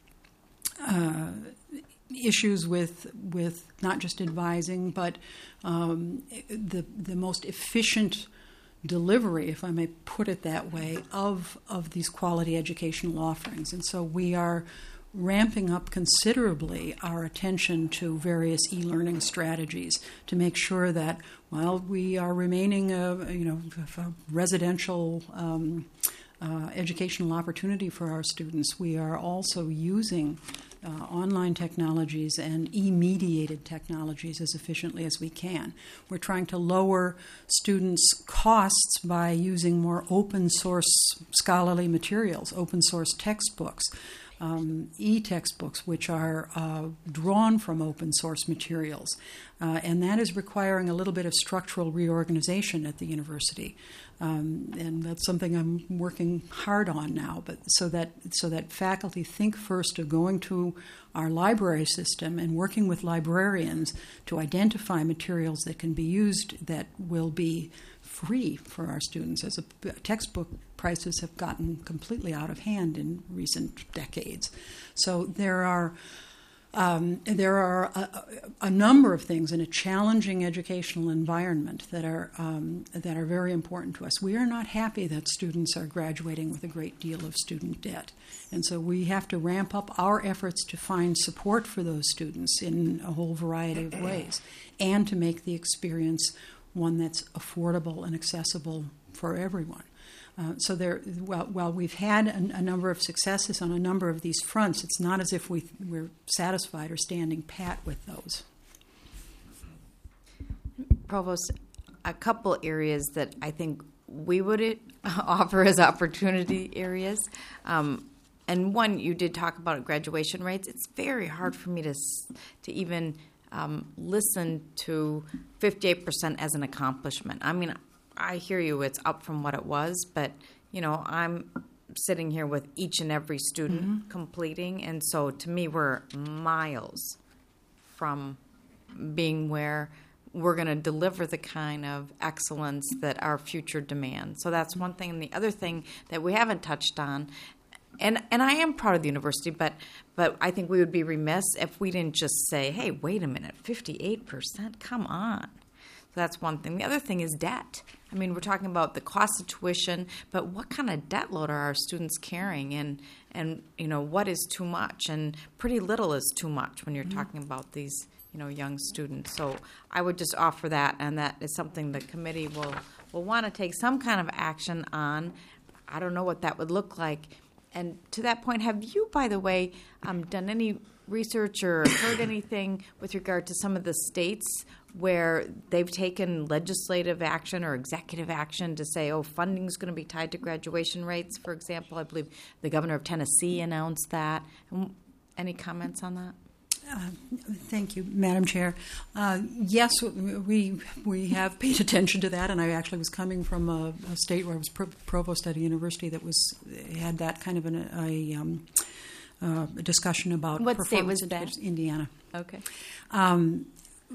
uh, issues with with not just advising, but um, the the most efficient delivery, if I may put it that way, of of these quality educational offerings. And so we are ramping up considerably our attention to various e-learning strategies to make sure that while we are remaining a, you know, a residential um, uh, educational opportunity for our students, we are also using uh, online technologies and e-mediated technologies as efficiently as we can. We're trying to lower students' costs by using more open source scholarly materials, open source textbooks, Um, e-textbooks, which are uh, drawn from open source materials. Uh, and that is requiring a little bit of structural reorganization at the university. Um, and that's something I'm working hard on now, but so that so that faculty think first of going to our library system and working with librarians to identify materials that can be used that will be free for our students, as a, textbook prices have gotten completely out of hand in recent decades. So there are um, there are a, a number of things in a challenging educational environment that are um, that are very important to us. We are not happy that students are graduating with a great deal of student debt, and so we have to ramp up our efforts to find support for those students in a whole variety of ways, and to make the experience one that's affordable and accessible for everyone. Uh, so there, while, while we've had a, a number of successes on a number of these fronts, it's not as if we, we're satisfied or standing pat with those. Provost, a couple areas that I think we would offer as opportunity areas. Um, and one, you did talk about graduation rates. It's very hard for me to to even Um, listen to fifty-eight percent as an accomplishment. I mean, I hear you, it's up from what it was, but, you know, I'm sitting here with each and every student mm-hmm. completing, and so to me, we're miles from being where we're going to deliver the kind of excellence that our future demands. So that's one thing. And the other thing that we haven't touched on, And and I am proud of the university, but but I think we would be remiss if we didn't just say, hey, wait a minute, fifty-eight percent, come on. So that's one thing. The other thing is debt. I mean, we're talking about the cost of tuition, but what kind of debt load are our students carrying? And, and you know, what is too much? And pretty little is too much when you're mm-hmm. talking about these, you know, young students. So I would just offer that, and that is something the committee will, will want to take some kind of action on. I don't know what that would look like. And to that point, have you, by the way, um, done any research or heard anything with regard to some of the states where they've taken legislative action or executive action to say, oh, funding is going to be tied to graduation rates, for example? I believe the governor of Tennessee announced that. Any comments on that? Uh, thank you, Madam Chair. Uh, yes, we we have paid attention to that, and I actually was coming from a, a state where I was pro- provost at a university that was had that kind of an, a, um, uh, a discussion about what performance. State was that? Indiana. Okay. Um,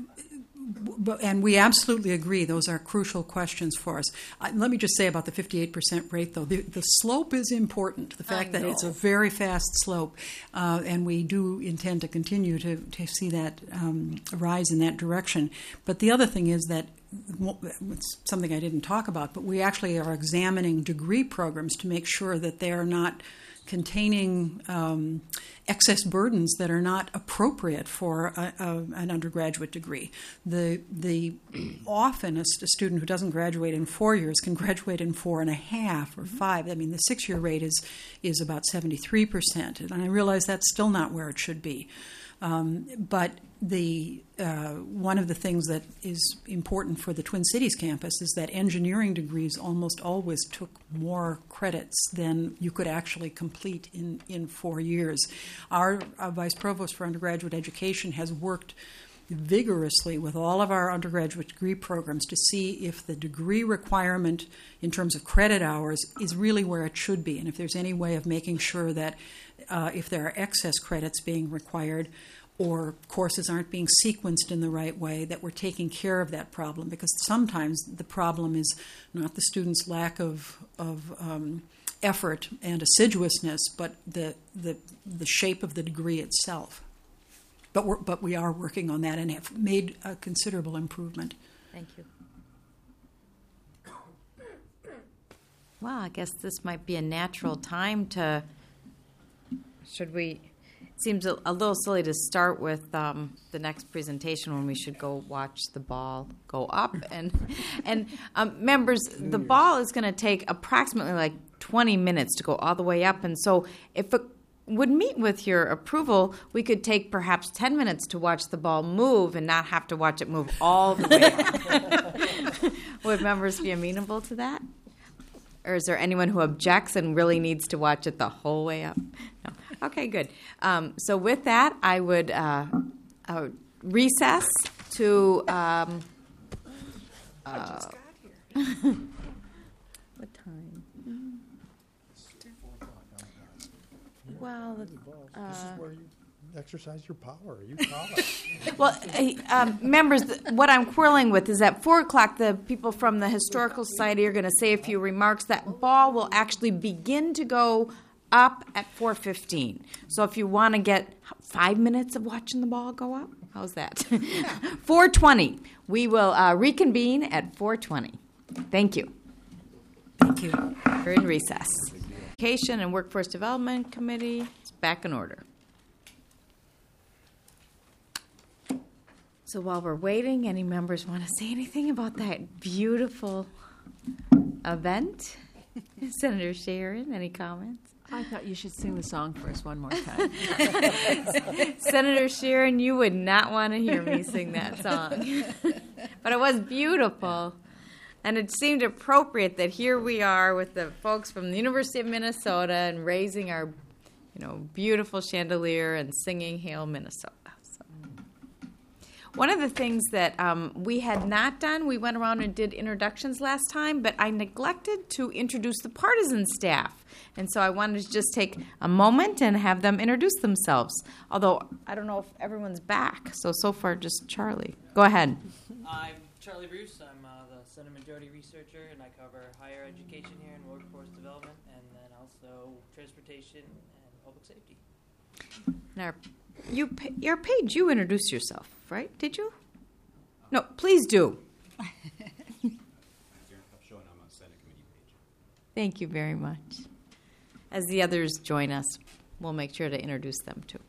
And we absolutely agree; those are crucial questions for us. Uh, let me just say about the fifty-eight percent rate, though. The, the slope is important. The fact that it's a very fast slope, uh, and we do intend to continue to, to see that um, rise in that direction. But the other thing is that it's something I didn't talk about, but we actually are examining degree programs to make sure that they are not containing um, excess burdens that are not appropriate for a, a, an undergraduate degree. The the often a, a student who doesn't graduate in four years can graduate in four and a half or five. I mean, the six-year rate is is about seventy-three percent, and I realize that's still not where it should be. Um, but the uh, one of the things that is important for the Twin Cities campus is that engineering degrees almost always took more credits than you could actually complete in, in four years. Our, our Vice Provost for Undergraduate Education has worked vigorously with all of our undergraduate degree programs to see if the degree requirement in terms of credit hours is really where it should be, and if there's any way of making sure that uh, if there are excess credits being required or courses aren't being sequenced in the right way, that we're taking care of that problem, because sometimes the problem is not the student's lack of, of um, effort and assiduousness, but the, the, the shape of the degree itself. But, we're, but we are working on that and have made a considerable improvement. Thank you. Well, I guess this might be a natural time to, should we, it seems a, a little silly to start with um, the next presentation when we should go watch the ball go up. And, and um, members, the ball is going to take approximately like twenty minutes to go all the way up. And so if it would meet with your approval, we could take perhaps ten minutes to watch the ball move and not have to watch it move all the way up. Would members be amenable to that? Or is there anyone who objects and really needs to watch it the whole way up? No. Okay, good. Um, so with that, I would uh, uh, recess to... Um, uh, I just got here. What time? Well, uh, this is where you exercise your power. You call it. Well, uh, um, members, what I'm quarreling with is at four o'clock, the people from the Historical Society are going to say a few remarks. That ball will actually begin to go up at four fifteen. So if you want to get five minutes of watching the ball go up, how's that? four twenty. We will uh, reconvene at four twenty. Thank you. Thank you. We're in recess. Education and Workforce Development Committee is back in order. So while we're waiting, any members want to say anything about that beautiful event? Senator Sharon, any comments? I thought you should sing the song for us one more time. Senator Sharon, you would not want to hear me sing that song. But it was beautiful. And it seemed appropriate that here we are with the folks from the University of Minnesota and raising our, you know, beautiful chandelier and singing Hail Minnesota. So. One of the things that um, we had not done, we went around and did introductions last time, but I neglected to introduce the partisan staff. And so I wanted to just take a moment and have them introduce themselves. Although I don't know if everyone's back. So, so far, just Charlie. Go ahead. I'm Charlie Bruce. I'm uh, the Senate Majority Researcher, and I cover higher education here and workforce development, and then also transportation and public safety. Now, you, your page, you introduced yourself, right? Did you? No, please do. Thank you very much. As the others join us, we'll make sure to introduce them too.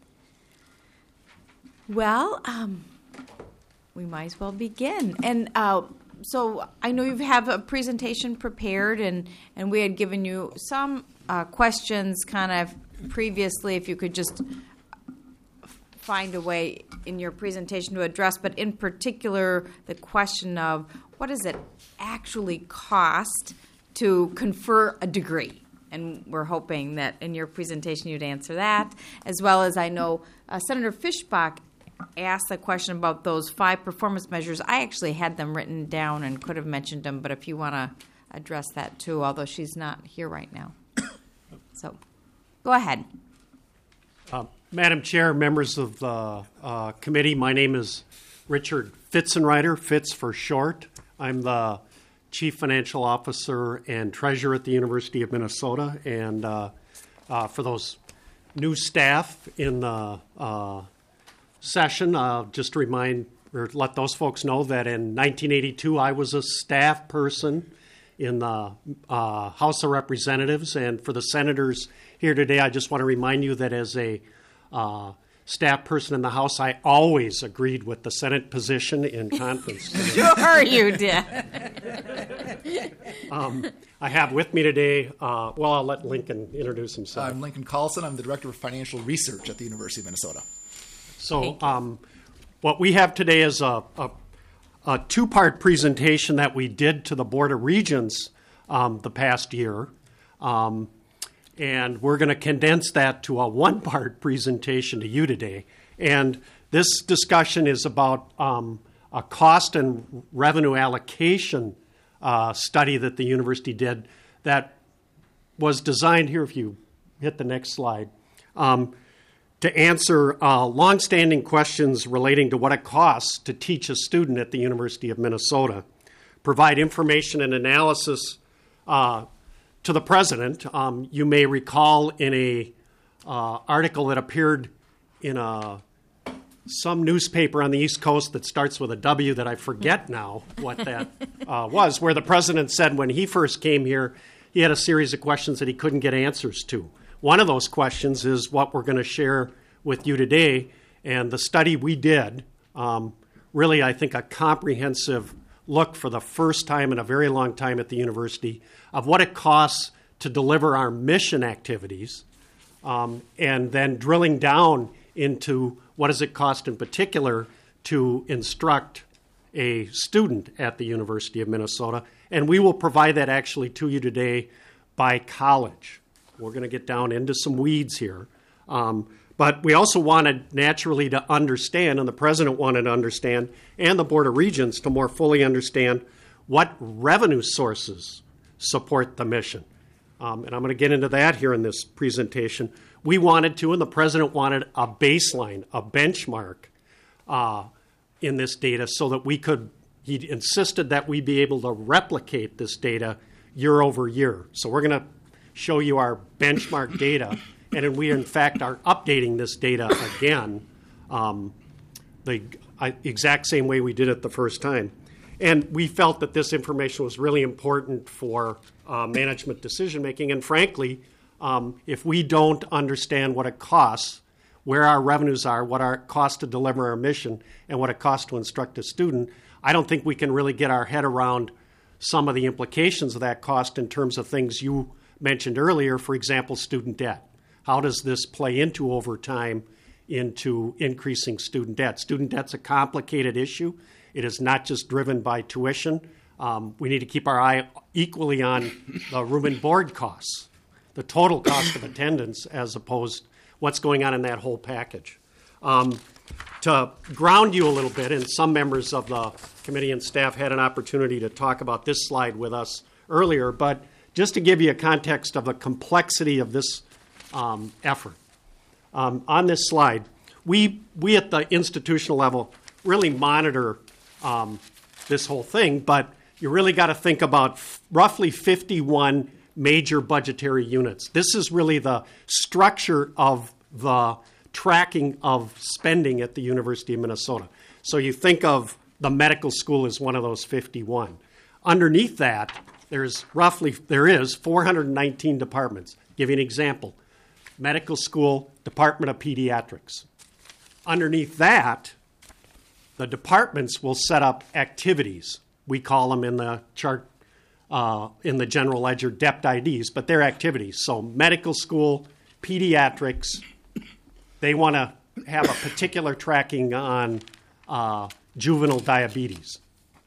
Well, um, we might as well begin. And uh, so I know you have a presentation prepared, and, and we had given you some uh, questions kind of previously, if you could just find a way in your presentation to address, but in particular the question of what does it actually cost to confer a degree? And we're hoping that in your presentation you'd answer that, as well as I know uh, Senator Fischbach asked a question about those five performance measures. I actually had them written down and could have mentioned them, but if you want to address that too, although she's not here right now. So go ahead. Uh, Madam Chair, members of the uh, committee, my name is Richard Fitzenreiter, Fitz for short. I'm the Chief Financial Officer and Treasurer at the University of Minnesota. And uh, uh, for those new staff in the uh, session, uh, just to remind or let those folks know that in nineteen eighty-two I was a staff person in the uh, House of Representatives. And for the senators here today, I just want to remind you that as a uh, staff person in the House, I always agreed with the Senate position in conference. Sure you did. um, I have with me today, uh, well, I'll let Lincoln introduce himself. I'm Lincoln Carlson. I'm the Director of Financial Research at the University of Minnesota. So um, what we have today is a, a, a two-part presentation that we did to the Board of Regents um, the past year. Um, and we're going to condense that to a one-part presentation to you today. And This discussion is about um, a cost and revenue allocation uh, study that the university did that was designed, here if you hit the next slide, um, to answer uh, longstanding questions relating to what it costs to teach a student at the University of Minnesota, provide information and analysis uh, to the president. Um, you may recall in a uh, article that appeared in a some newspaper on the East Coast that starts with a W that I forget now what that uh, was, where the president said when he first came here, he had a series of questions that he couldn't get answers to. One of those questions is what we're going to share with you today, and the study we did, um, really I think a comprehensive look for the first time in a very long time at the university of what it costs to deliver our mission activities, um, and then drilling down into what does it cost in particular to instruct a student at the University of Minnesota. And we will provide that actually to you today by college. We're going to get down into some weeds here. Um, but we also wanted naturally to understand, and the president wanted to understand, and the Board of Regents to more fully understand what revenue sources support the mission. Um, and I'm going to get into that here in this presentation. We wanted to, and the president wanted a baseline, a benchmark uh, in this data so that we could, he insisted that we be able to replicate this data year over year. So we're going to show you our benchmark data, and we, in fact, are updating this data again um, the uh, exact same way we did it the first time. And we felt that this information was really important for uh, management decision-making, and frankly, Um, if we don't understand what it costs, where our revenues are, what our cost to deliver our mission, and what it costs to instruct a student, I don't think we can really get our head around some of the implications of that cost in terms of things you mentioned earlier, for example, student debt. How does this play into over time into increasing student debt? Student debt's a complicated issue. It is not just driven by tuition. Um, we need to keep our eye equally on the room and board costs, the total cost of attendance, as opposed to what's going on in that whole package. Um, to ground you a little bit, and some members of the committee and staff had an opportunity to talk about this slide with us earlier, but just to give you a context of the complexity of this um, effort. Um, on this slide, we, we at the institutional level really monitor um, this whole thing, but you really got to think about f- roughly fifty-one major budgetary units. This is really the structure of the tracking of spending at the University of Minnesota. So you think of the medical school as one of those fifty-one. Underneath that, there's roughly, there is four hundred nineteen departments. Give you an example. Medical school, Department of Pediatrics. Underneath that, the departments will set up activities. We call them in the chart Uh, in the general ledger, D E P T I Ds, but they're activities. So medical school, pediatrics, they want to have a particular tracking on uh, juvenile diabetes.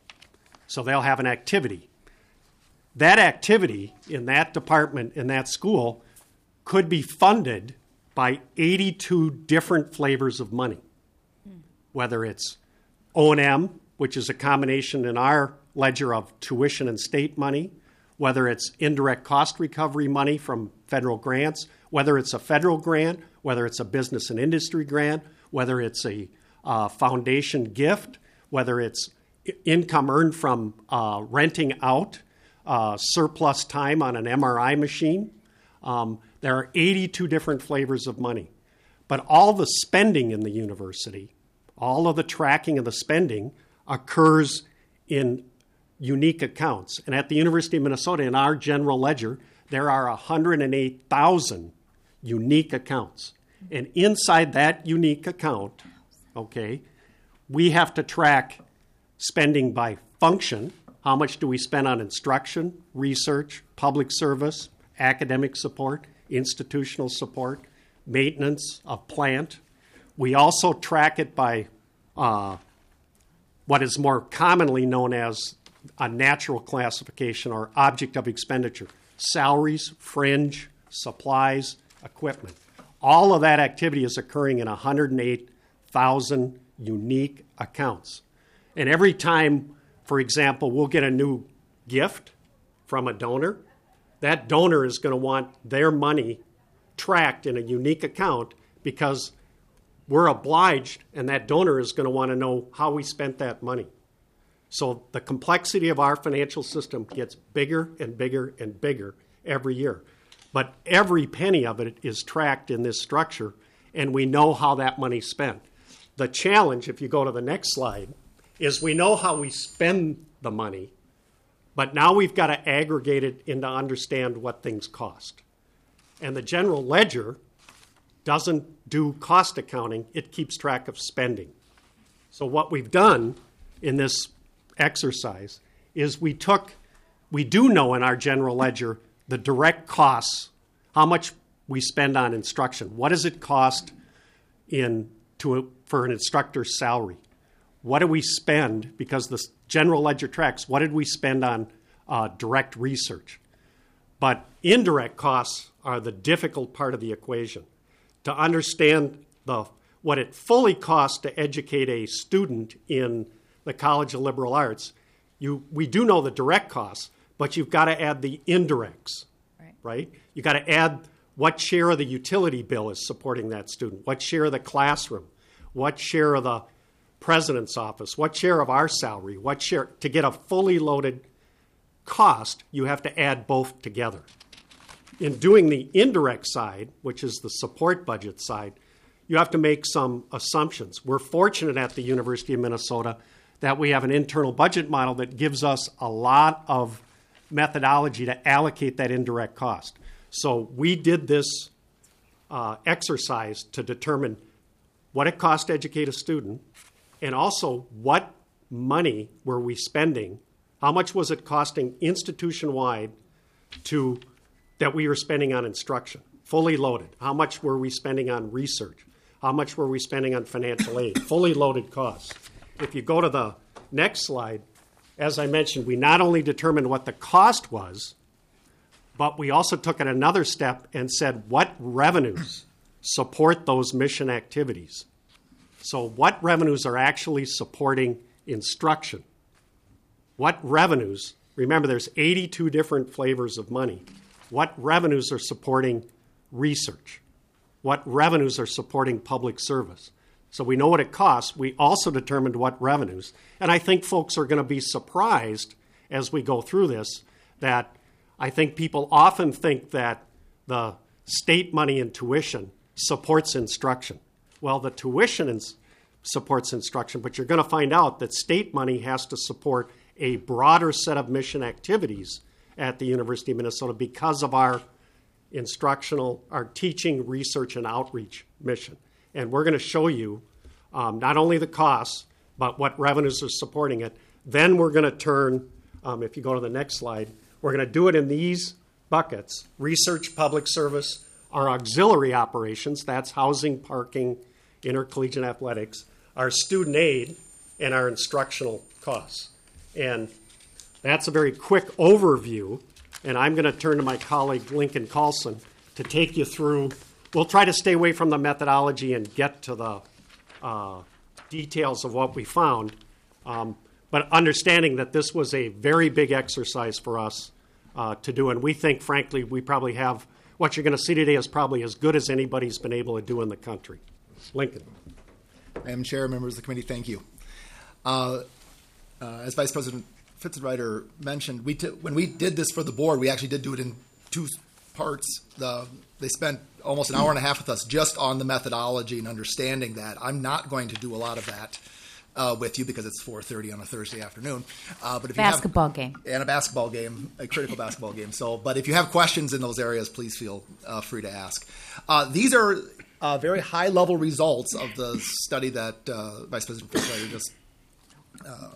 So they'll have an activity. That activity in that department, in that school, could be funded by eighty-two different flavors of money, whether it's O and M, which is a combination in our ledger of tuition and state money, whether it's indirect cost recovery money from federal grants, whether it's a federal grant, whether it's a business and industry grant, whether it's a uh, foundation gift, whether it's income earned from uh, renting out uh, surplus time on an M R I machine. Um, there are eighty-two different flavors of money. But all the spending in the university, all of the tracking of the spending occurs in unique accounts. And at the University of Minnesota, in our general ledger, there are one hundred eight thousand unique accounts. And inside that unique account, okay, we have to track spending by function. How much do we spend on instruction, research, public service, academic support, institutional support, maintenance of plant? We also track it by uh, what is more commonly known as a natural classification or object of expenditure: salaries, fringe, supplies, equipment. All of that activity is occurring in one hundred eight thousand unique accounts. And every time, for example, we'll get a new gift from a donor, that donor is going to want their money tracked in a unique account because we're obliged, and that donor is going to want to know how we spent that money. So the complexity of our financial system gets bigger and bigger and bigger every year. But every penny of it is tracked in this structure, and we know how that money's spent. The challenge, if you go to the next slide, is we know how we spend the money, but now we've got to aggregate it into understand what things cost. And the general ledger doesn't do cost accounting, it keeps track of spending. So what we've done in this exercise is we took, we do know in our general ledger the direct costs, how much we spend on instruction. What does it cost in to a, for an instructor's salary? What do we spend, because the general ledger tracks, what did we spend on uh, direct research? But indirect costs are the difficult part of the equation. To understand the what it fully costs to educate a student in the College of Liberal Arts, you we do know the direct costs, but you've got to add the indirects, right? right? You've got to add what share of the utility bill is supporting that student, what share of the classroom, what share of the president's office, what share of our salary, what share. To get a fully loaded cost, you have to add both together. In doing the indirect side, which is the support budget side, you have to make some assumptions. We're fortunate at the University of Minnesota that we have an internal budget model that gives us a lot of methodology to allocate that indirect cost. So we did this uh, exercise to determine what it cost to educate a student, and also what money were we spending, how much was it costing institution-wide to that we were spending on instruction, fully loaded. How much were we spending on research? How much were we spending on financial aid? Fully loaded costs. If you go to the next slide, as I mentioned, we not only determined what the cost was, but we also took it another step and said what revenues support those mission activities. So what revenues are actually supporting instruction? What revenues, remember there's eighty-two different flavors of money. What revenues are supporting research? What revenues are supporting public service? So we know what it costs. We also determined what revenues. And I think folks are going to be surprised as we go through this that I think people often think that the state money in tuition supports instruction. Well, the tuition ins- supports instruction, but you're going to find out that state money has to support a broader set of mission activities at the University of Minnesota because of our instructional, our teaching, research, and outreach mission. And we're going to show you um, not only the costs, but what revenues are supporting it. Then we're going to turn, um, if you go to the next slide, we're going to do it in these buckets: research, public service, our auxiliary operations, that's housing, parking, intercollegiate athletics, our student aid, and our instructional costs. And that's a very quick overview, and I'm going to turn to my colleague Lincoln Carlson to take you through. We'll try to stay away from the methodology and get to the uh, details of what we found, um, but understanding that this was a very big exercise for us uh, to do, and we think, frankly, we probably have, what you're going to see today is probably as good as anybody's been able to do in the country. Lincoln. Madam Chair, members of the committee, thank you. Uh, uh, as Vice President Fitzenreiter mentioned, we t- when we did this for the board, we actually did do it in two parts. The, they spent almost an hour and a half with us just on the methodology and understanding that. I'm not going to do a lot of that uh, with you because it's four thirty on a Thursday afternoon. Uh, but if basketball you have, game. And a basketball game, a critical basketball game. So, but if you have questions in those areas, please feel uh, free to ask. Uh, these are uh, very high-level results of the study that uh, Vice President Fitzenreiter just uh,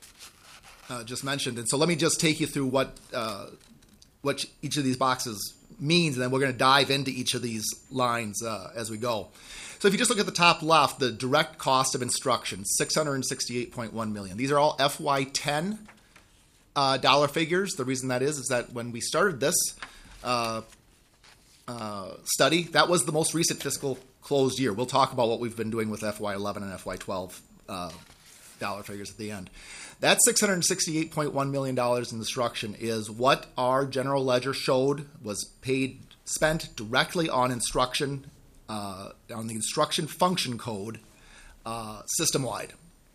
Uh, just mentioned. And so let me just take you through what uh, what each of these boxes means, and then we're going to dive into each of these lines uh, as we go. So if you just look at the top left, the direct cost of instruction, six hundred sixty-eight point one million dollars. These are all F Y ten uh, dollar figures. The reason that is is that when we started this uh, uh, study, that was the most recent fiscal closed year. We'll talk about what we've been doing with F Y eleven and F Y twelve uh, dollar figures at the end. That six hundred sixty-eight point one million dollars in instruction is what our general ledger showed was paid, spent directly on instruction, uh, on the instruction function code uh, system-wide.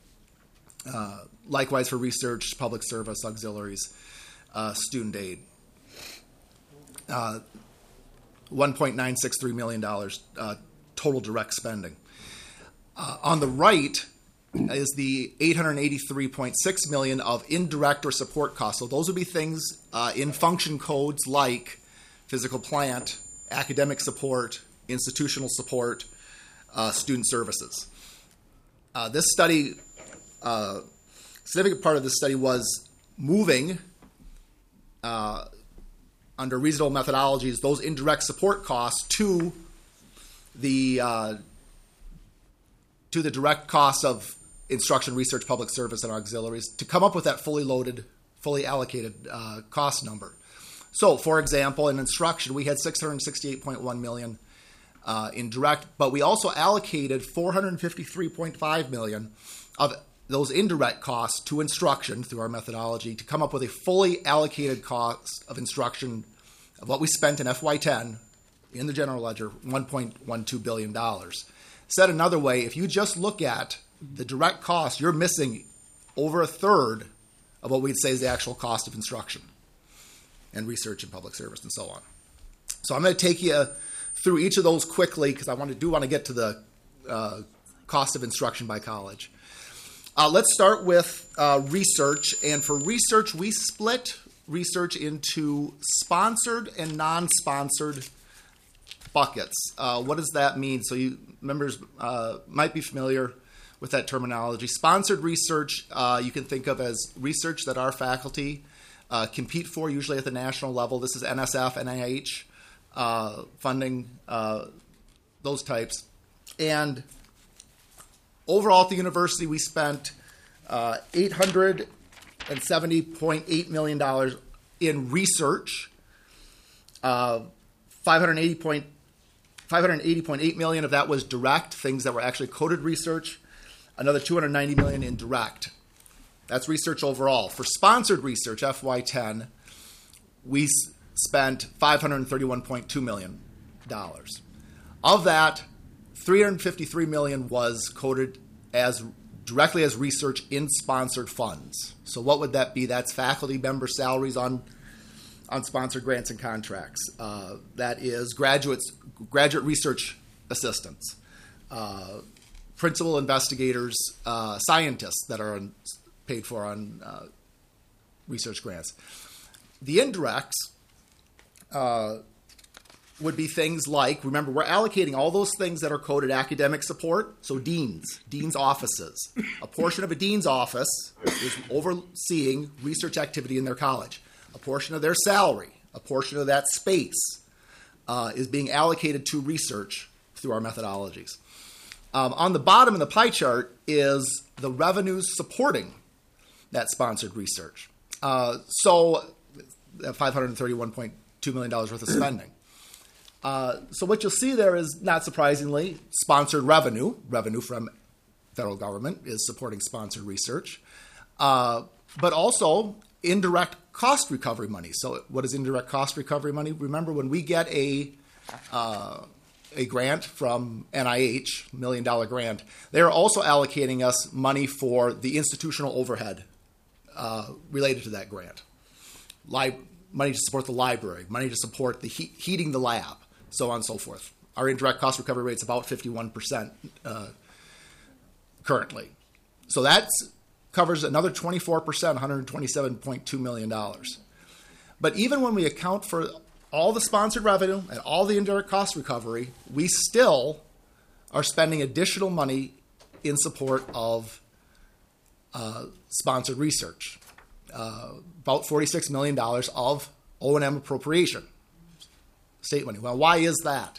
Uh, likewise for research, public service, auxiliaries, uh, student aid. Uh, one point nine six three million dollars uh, total direct spending. Uh, on the right is the eight hundred eighty-three point six million dollars of indirect or support costs. So those would be things uh, in function codes like physical plant, academic support, institutional support, uh, student services. Uh, this study, uh, significant part of this study was moving uh, under reasonable methodologies those indirect support costs to the uh, to the direct costs of instruction, research, public service, and auxiliaries to come up with that fully loaded, fully allocated uh, cost number. So, for example, in instruction, we had six hundred sixty-eight point one million dollars uh, in direct, but we also allocated four hundred fifty-three point five million dollars of those indirect costs to instruction through our methodology to come up with a fully allocated cost of instruction of what we spent in F Y ten in the general ledger, one point one two billion dollars. Said another way, if you just look at the direct cost, you're missing over a third of what we'd say is the actual cost of instruction and research and public service and so on. So I'm going to take you through each of those quickly because I want to do want to get to the uh, cost of instruction by college. Uh, let's start with uh, research. And for research, we split research into sponsored and non-sponsored buckets. Uh, what does that mean? So you members uh, might be familiar with that terminology. Sponsored research uh, you can think of as research that our faculty uh, compete for, usually at the national level. This is N S F, N I H uh, funding, uh, those types. And overall at the university, we spent uh, eight hundred seventy point eight million dollars in research, uh, five hundred eighty point eight million dollars of that was direct, things that were actually coded research. Another two hundred ninety million dollars in direct. That's research overall. For sponsored research, F Y ten, we s- spent five hundred thirty-one point two million dollars. Of that, three hundred fifty-three million dollars was coded as directly as research in sponsored funds. So what would that be? That's faculty member salaries on on sponsored grants and contracts. Uh, that is graduates, graduate research assistants, uh, principal investigators, uh, scientists that are on, paid for on uh, research grants. The indirects uh, would be things like, remember, we're allocating all those things that are coded academic support, so deans, deans' offices. A portion of a dean's office is overseeing research activity in their college. A portion of their salary, a portion of that space uh, is being allocated to research through our methodologies. Um, on the bottom of the pie chart is the revenues supporting that sponsored research. Uh, so five hundred thirty-one point two million dollars worth of spending. Uh, so what you'll see there is, not surprisingly, sponsored revenue. Revenue from federal government is supporting sponsored research. Uh, but also indirect cost recovery money. So what is indirect cost recovery money? Remember, when we get a uh, a grant from N I H, million dollar grant, they are also allocating us money for the institutional overhead uh, related to that grant. Li- money to support the library, money to support the he- heating the lab, so on and so forth. Our indirect cost recovery rate is about fifty-one percent uh, currently. So that covers another twenty-four percent, one hundred twenty-seven point two million dollars. But even when we account for all the sponsored revenue and all the indirect cost recovery, we still are spending additional money in support of uh, sponsored research. Uh, about forty-six million dollars of O and M appropriation, state money. Well, why is that?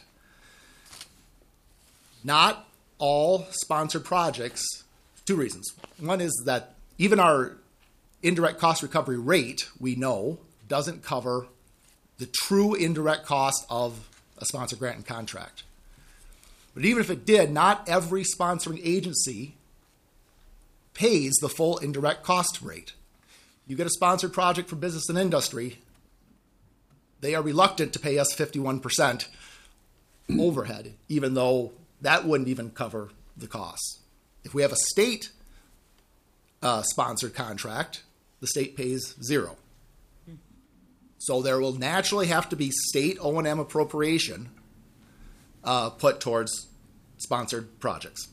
Not all sponsored projects, two reasons. One is that even our indirect cost recovery rate, we know, doesn't cover the true indirect cost of a sponsor grant and contract. But even if it did, not every sponsoring agency pays the full indirect cost rate. You get a sponsored project from business and industry, they are reluctant to pay us fifty-one percent overhead, even though that wouldn't even cover the costs. If we have a state uh, sponsored contract, the state pays zero. So there will naturally have to be state O and M appropriation uh, put towards sponsored projects.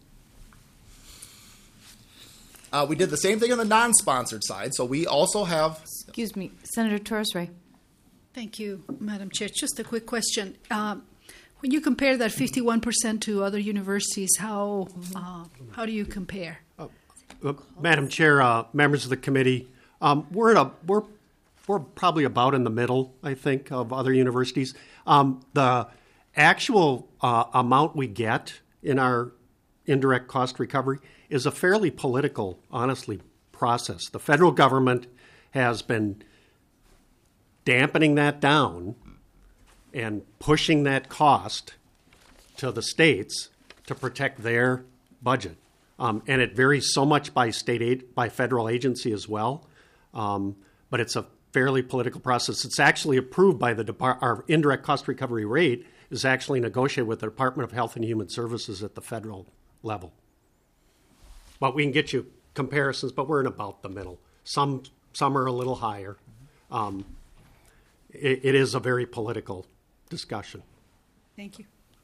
Uh, we did the same thing on the non-sponsored side. So we also have... Excuse me, Senator Torres-Ray. Thank you, Madam Chair. Just a quick question. Um, when you compare that fifty-one percent to other universities, how uh, how do you compare? Uh, Madam Chair, uh, members of the committee, um, we're at a we're we're probably about in the middle, I think, of other universities. Um, the actual uh, amount we get in our indirect cost recovery is a fairly political, honestly, process. The federal government has been dampening that down and pushing that cost to the states to protect their budget. Um, and it varies so much by state aid, by federal agency as well. Um, but it's a fairly political process. It's actually approved by the Depart- our indirect cost recovery rate is actually negotiated with the Department of Health and Human Services at the federal level. But we can get you comparisons, but we're in about the middle. Some some are a little higher. Um, it, it is a very political discussion. Thank you.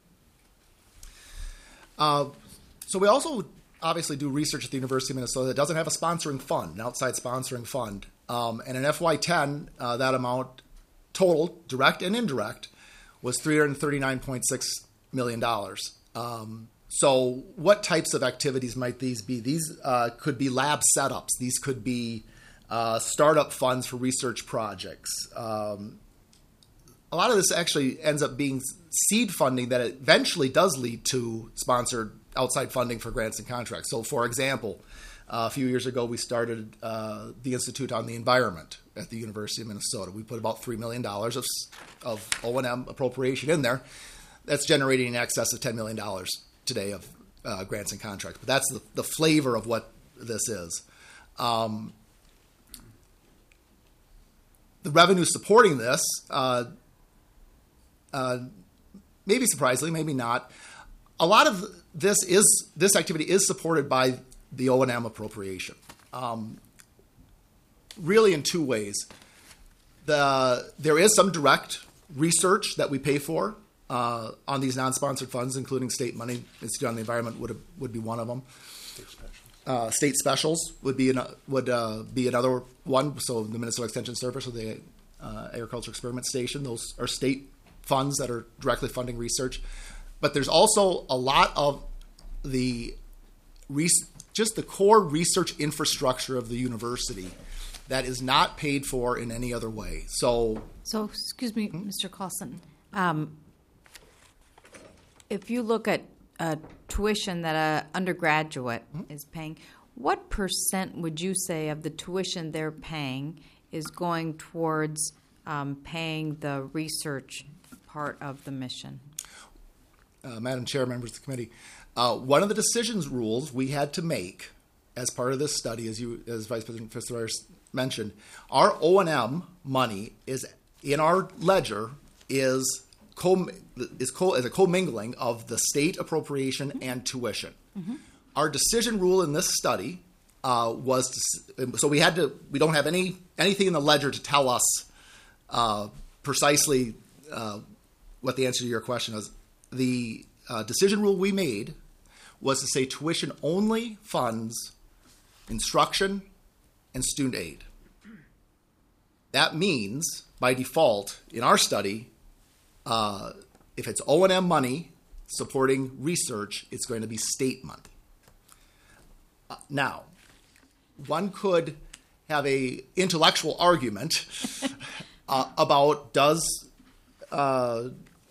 Uh, so we also obviously do research at the University of Minnesota that doesn't have a sponsoring fund, an outside sponsoring fund. Um, and in F Y ten, uh, that amount total, direct and indirect, was three hundred thirty-nine point six million dollars. Um, so what types of activities might these be? These uh, could be lab setups. These could be uh, startup funds for research projects. Um, a lot of this actually ends up being seed funding that eventually does lead to sponsored outside funding for grants and contracts. So, for example, uh, a few years ago, we started uh, the Institute on the Environment at the University of Minnesota. We put about three million dollars of, of O and M appropriation in there. That's generating in excess of ten million dollars today of uh, grants and contracts. But that's the, the flavor of what this is. Um, the revenue supporting this, uh, uh, maybe surprisingly, maybe not, a lot of this is this activity is supported by the O and M appropriation, um, really in two ways. The there is some direct research that we pay for uh, on these non-sponsored funds, including state money. Institute on the Environment would would be one of them. State specials, uh, state specials would be an, would uh, be another one. So the Minnesota Extension Service or the uh, Agriculture Experiment Station, those are state funds that are directly funding research. But there's also a lot of the res- just the core research infrastructure of the university that is not paid for in any other way. So, so excuse me, hmm? Mister Carlson. Um, if you look at uh, tuition that an undergraduate hmm? is paying, what percent would you say of the tuition they're paying is going towards um, paying the research part of the mission? Uh, Madam Chair, members of the committee, uh, one of the decisions rules we had to make as part of this study, as you, as Vice President Fitzgerald mentioned, our O and M money is in our ledger is co is co as a commingling of the state appropriation mm-hmm. and tuition. Mm-hmm. Our decision rule in this study uh, was to, so we had to we don't have any anything in the ledger to tell us uh, precisely uh, what the answer to your question is. The uh, decision rule we made was to say tuition only funds instruction and student aid. That means, by default, in our study, uh, if it's O and M money supporting research, it's going to be state money. Uh, now, one could have a intellectual argument uh, about does uh,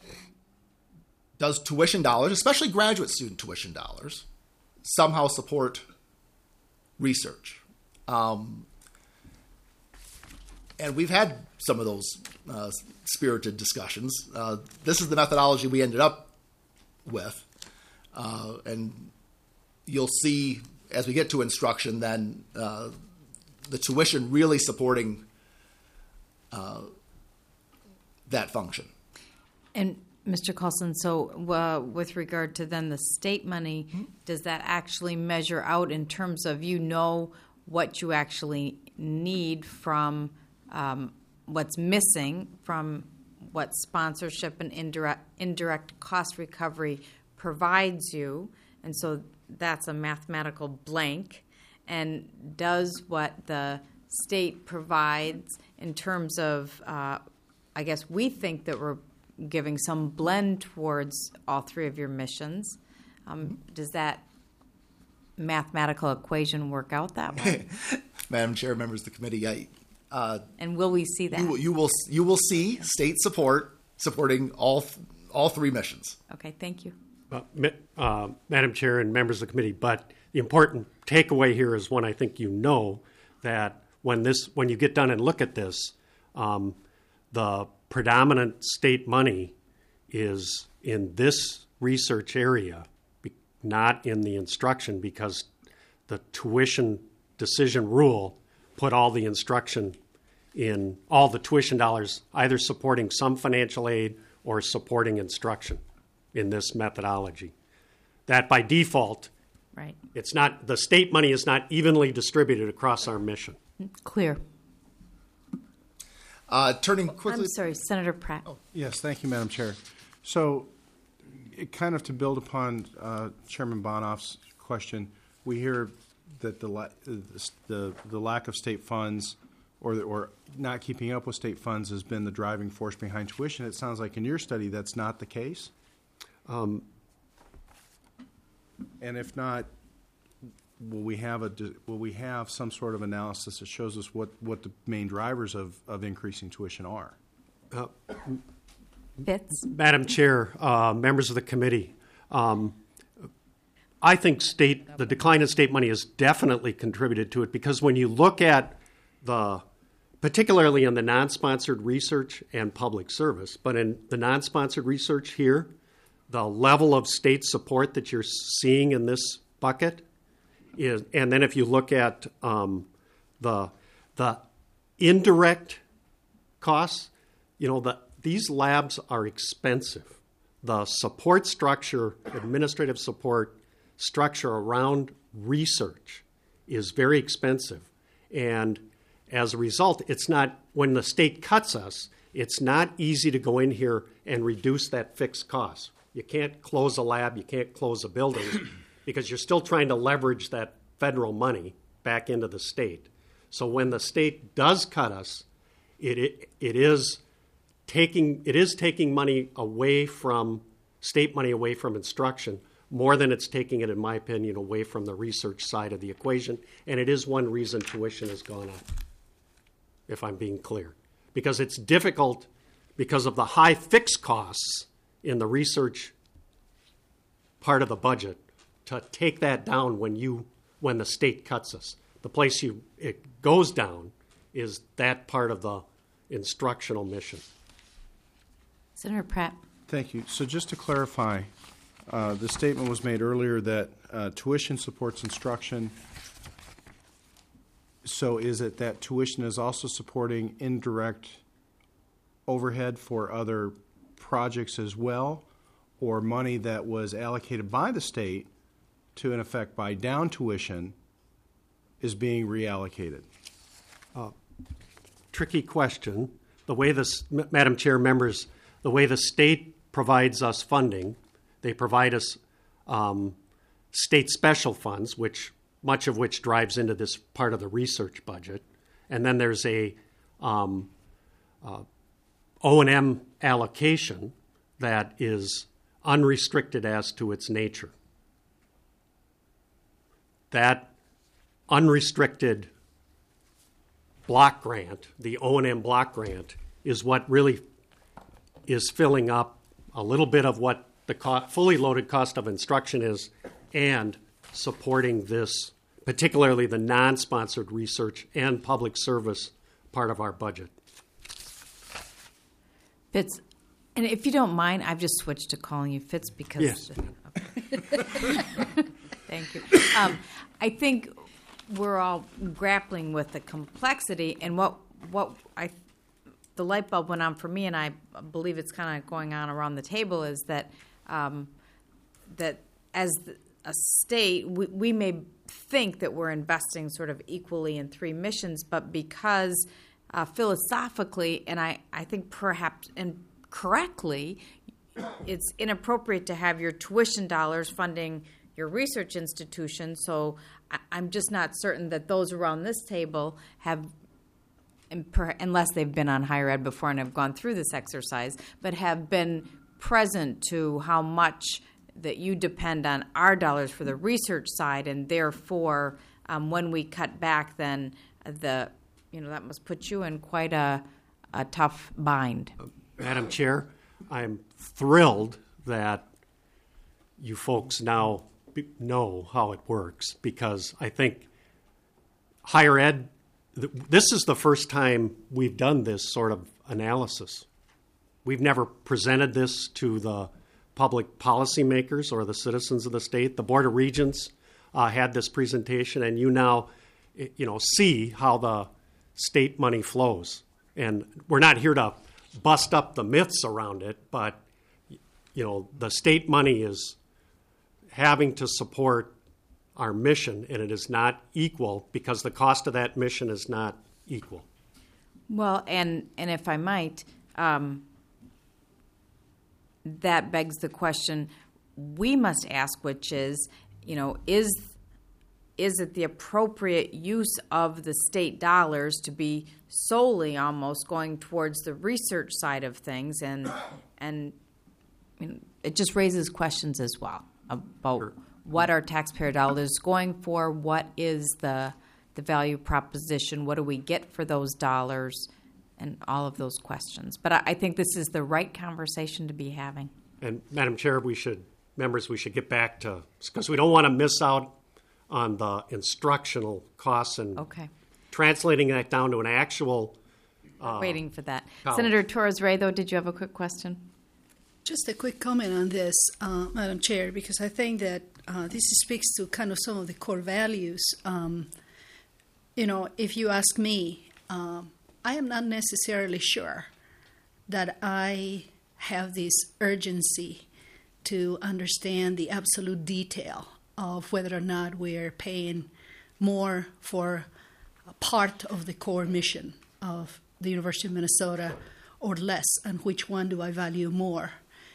does tuition dollars, especially graduate student tuition dollars, somehow support research? Um, and we've had some of those uh, spirited discussions. Uh, this is the methodology we ended up with, uh, and you'll see as we get to instruction then uh, the tuition really supporting uh, that function. And Mister Coulson, so uh, with regard to then the state money, Mm-hmm. does that actually measure out in terms of you know what you actually need from um, what's missing from what sponsorship and indirect indirect cost recovery provides you, and so that's a mathematical blank. And does what the state provides in terms of, uh, I guess we think that we're giving some blend towards all three of your missions. Um, does that mathematical equation work out that way? Madam Chair, members of the committee, I, uh, and will we see that? You will, you will you will see state support supporting all th- all three missions. Okay, thank you. Uh, uh, Madam Chair and members of the committee, but the important takeaway here is one I think you know, that when this when you get done and look at this, um, the predominant state money is in this research area, not in the instruction, because the tuition decision rule put all the instruction in, all the tuition dollars either supporting some financial aid or supporting instruction in this methodology. That by default, right, it's not, the state money is not evenly distributed across our mission. Clear. Uh, turning quickly. I'm sorry, Senator Pratt. Oh, yes, thank you, Madam Chair. So, it, kind of to build upon uh, Chairman Bonoff's question, we hear that the, la- the the lack of state funds, or or not keeping up with state funds, has been the driving force behind tuition. It sounds like in your study that's not the case. Um, and if not, will we have a will we have some sort of analysis that shows us what, what the main drivers of, of increasing tuition are? Uh, Fitz. Madam Chair, uh, members of the committee, um, I think state the decline in state money has definitely contributed to it, because when you look at the, particularly in the non-sponsored research and public service, but in the non-sponsored research here, the level of state support that you're seeing in this bucket is, and then if you look at um, the the indirect costs, you know, the these labs are expensive. The support structure, administrative support structure around research is very expensive. And as a result, it's not, when the state cuts us, it's not easy to go in here and reduce that fixed cost. You can't close a lab, you can't close a building, because you're still trying to leverage that federal money back into the state. So when the state does cut us, it it, it is taking it is taking money away from state money away from instruction, more than it's taking it, in my opinion, away from the research side of the equation. And it is one reason tuition has gone up, if I'm being clear. Because it's difficult, because of the high fixed costs in the research part of the budget, to take that down when you when the state cuts us. The place you it goes down is that part of the instructional mission. Senator Pratt. Thank you. So just to clarify, uh, the statement was made earlier that uh, tuition supports instruction. So is it that tuition is also supporting indirect overhead for other projects as well, or money that was allocated by the state to, in effect, buy down tuition is being reallocated? Uh, tricky question. The way this, Madam Chair, members, the way the state provides us funding, they provide us um, state special funds, which much of which drives into this part of the research budget, and then there's a um, uh, O and M allocation that is unrestricted as to its nature. That unrestricted block grant, the O and M block grant, is what really is filling up a little bit of what the co- fully loaded cost of instruction is, and supporting this, particularly the non-sponsored research and public service part of our budget. Fitz, and if you don't mind, I've just switched to calling you Fitz because. Yes. Okay. Thank you. Um, I think we're all grappling with the complexity, and what what I the light bulb went on for me, and I believe it's kind of going on around the table, is that um, that as a state, we, we may think that we're investing sort of equally in three missions, but because uh, philosophically, and I, I think perhaps and correctly, it's inappropriate to have your tuition dollars funding your research institution. So I, I'm just not certain that those around this table have, unless they've been on higher ed before and have gone through this exercise, but have been present to how much that you depend on our dollars for the research side, and therefore, um, when we cut back, then the you know that must put you in quite a a tough bind. Uh, Madam Chair, I'm thrilled that you folks now be, know how it works, because I think higher ed. Th- this is the first time we've done this sort of analysis. We've never presented this to the public policymakers or the citizens of the state. The Board of Regents uh, had this presentation, and you now, you know, see how the state money flows. And we're not here to bust up the myths around it, but, you know, the state money is having to support our mission, and it is not equal because the cost of that mission is not equal. Well, and and if I might, um, that begs the question we must ask, which is, you know, is is it the appropriate use of the state dollars to be solely almost going towards the research side of things, and and I mean, it just raises questions as well about sure. what are taxpayer dollars going for, what is the the value proposition, what do we get for those dollars, and all of those questions. But I, I think this is the right conversation to be having. And Madam Chair, we should, members, we should get back to, because we don't want to miss out on the instructional costs and okay. translating that down to an actual. Uh, Waiting for that. college. Senator Torres-Ray, though, did you have a quick question? Just a quick comment on this, uh, Madam Chair, because I think that uh, this speaks to kind of some of the core values. Um, you know, if you ask me, um, I am not necessarily sure that I have this urgency to understand the absolute detail of whether or not we're paying more for a part of the core mission of the University of Minnesota or less, and which one do I value more,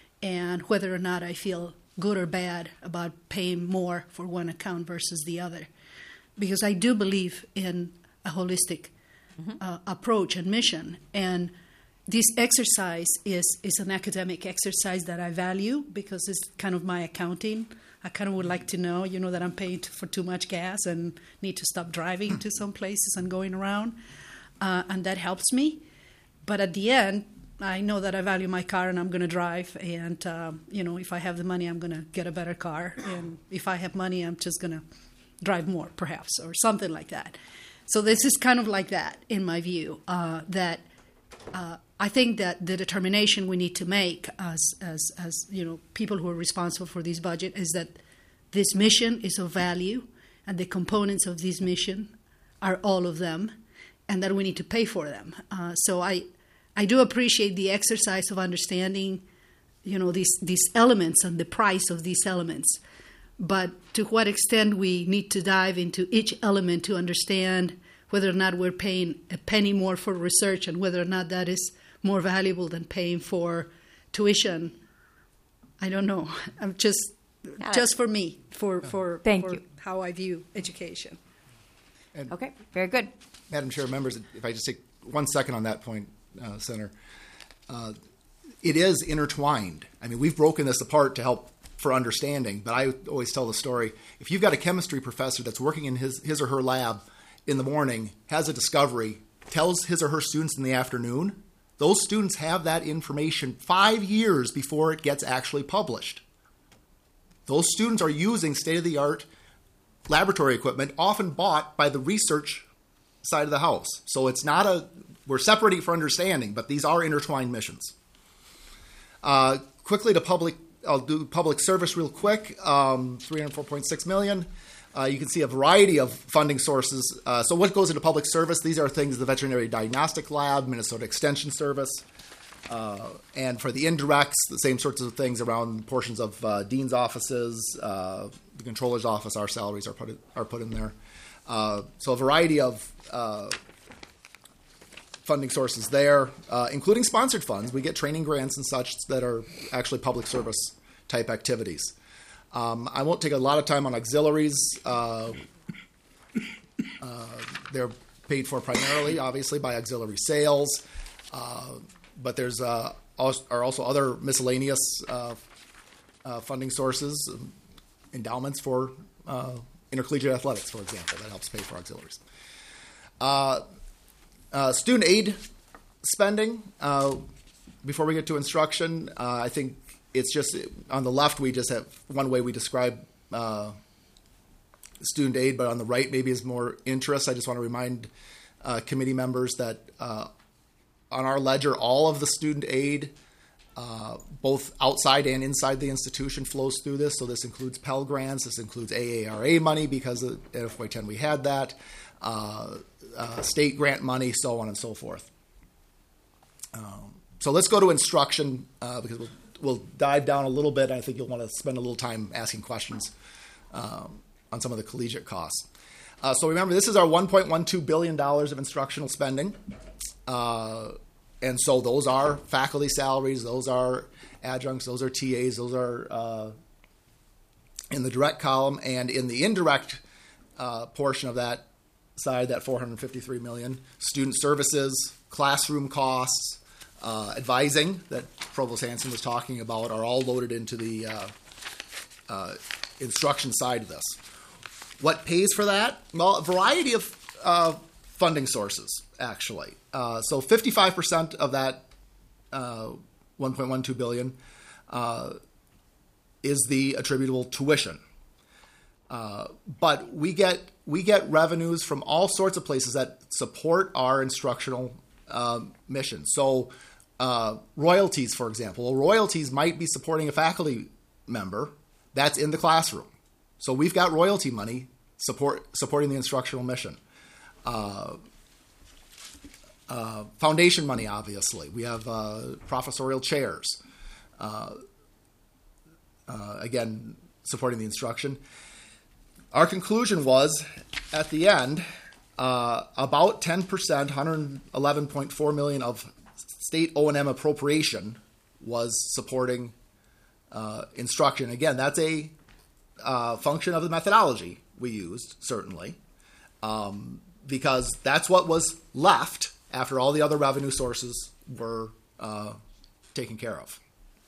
and whether or not I feel good or bad about paying more for one account versus the other. Because I do believe in a holistic mm-hmm. uh, approach and mission, and this exercise is, is an academic exercise that I value because it's kind of my accounting. I kind of would like to know, you know, that I'm paying for too much gas and need to stop driving to some places and going around, uh, and that helps me. But at the end, I know that I value my car and I'm going to drive, and, um, you know, if I have the money, I'm going to get a better car, and if I have money, I'm just going to drive more, perhaps, or something like that. So this is kind of like that, in my view, uh, that uh, I think that the determination we need to make as, as, as you know, people who are responsible for this budget is that this mission is of value, and the components of this mission are all of them, and that we need to pay for them. Uh, so I, I do appreciate the exercise of understanding, you know, these these elements and the price of these elements. But to what extent we need to dive into each element to understand whether or not we're paying a penny more for research and whether or not that is more valuable than paying for tuition, I don't know. I'm just uh, just for me, for for, Thank for you. how I view education. And okay, very good. Madam Chair, members, if I just take one second on that point, uh, Senator, uh, it is intertwined. I mean, we've broken this apart to help for understanding, but I always tell the story. If you've got a chemistry professor that's working in his, his or her lab in the morning, has a discovery, tells his or her students in the afternoon, those students have that information five years before it gets actually published. Those students are using state-of-the-art laboratory equipment, often bought by the research side of the house. So it's not a we're separating for understanding, but these are intertwined missions. Uh, quickly to public, I'll do public service real quick. Um, three hundred four point six million dollars. Uh, you can see a variety of funding sources. Uh, so what goes into public service? These are things: the Veterinary Diagnostic Lab, Minnesota Extension Service, uh, and for the indirects, the same sorts of things around portions of uh, dean's offices, uh, the controller's office. Our salaries are put in, are put in there. Uh, so a variety of uh, funding sources there, uh, including sponsored funds. We get training grants and such that are actually public service type activities. Um, I won't take a lot of time on auxiliaries. Uh, uh, they're paid for primarily, obviously, by auxiliary sales, uh, but there's uh, also, are also other miscellaneous uh, uh, funding sources, um, endowments for uh, intercollegiate athletics, for example, that helps pay for auxiliaries. Uh, uh, student aid spending. Uh, before we get to instruction, uh, I think. It's just on the left, we just have one way we describe uh, student aid, but on the right maybe is more interest. I just want to remind uh, committee members that uh, on our ledger, all of the student aid, uh, both outside and inside the institution, flows through this. So this includes Pell Grants, this includes A A R A money because at F Y ten we had that, uh, uh, state grant money, so on and so forth. Um, so let's go to instruction uh, because we'll We'll dive down a little bit. I think you'll want to spend a little time asking questions um, on some of the collegiate costs. Uh, so remember, this is our one point one two billion dollars of instructional spending. Uh, and so those are faculty salaries, those are adjuncts, those are T As, those are uh, in the direct column. And in the indirect uh, portion of that side, that four hundred fifty-three million dollars, student services, classroom costs, Uh, advising that Provost Hanson was talking about are all loaded into the uh, uh, instruction side of this. What pays for that? Well, a variety of uh, funding sources, actually. Uh, so fifty-five percent of that uh, one point one two billion dollars uh, is the attributable tuition. Uh, but we get we get revenues from all sorts of places that support our instructional uh, mission. So Uh, royalties, for example. Well, royalties might be supporting a faculty member that's in the classroom. So we've got royalty money support supporting the instructional mission. Uh, uh, foundation money, obviously. We have uh, professorial chairs. Uh, uh, again, supporting the instruction. Our conclusion was, at the end, uh, about ten percent, one hundred eleven point four million dollars of state O and M appropriation was supporting uh, instruction. Again, that's a uh, function of the methodology we used, certainly, um, because that's what was left after all the other revenue sources were uh, taken care of.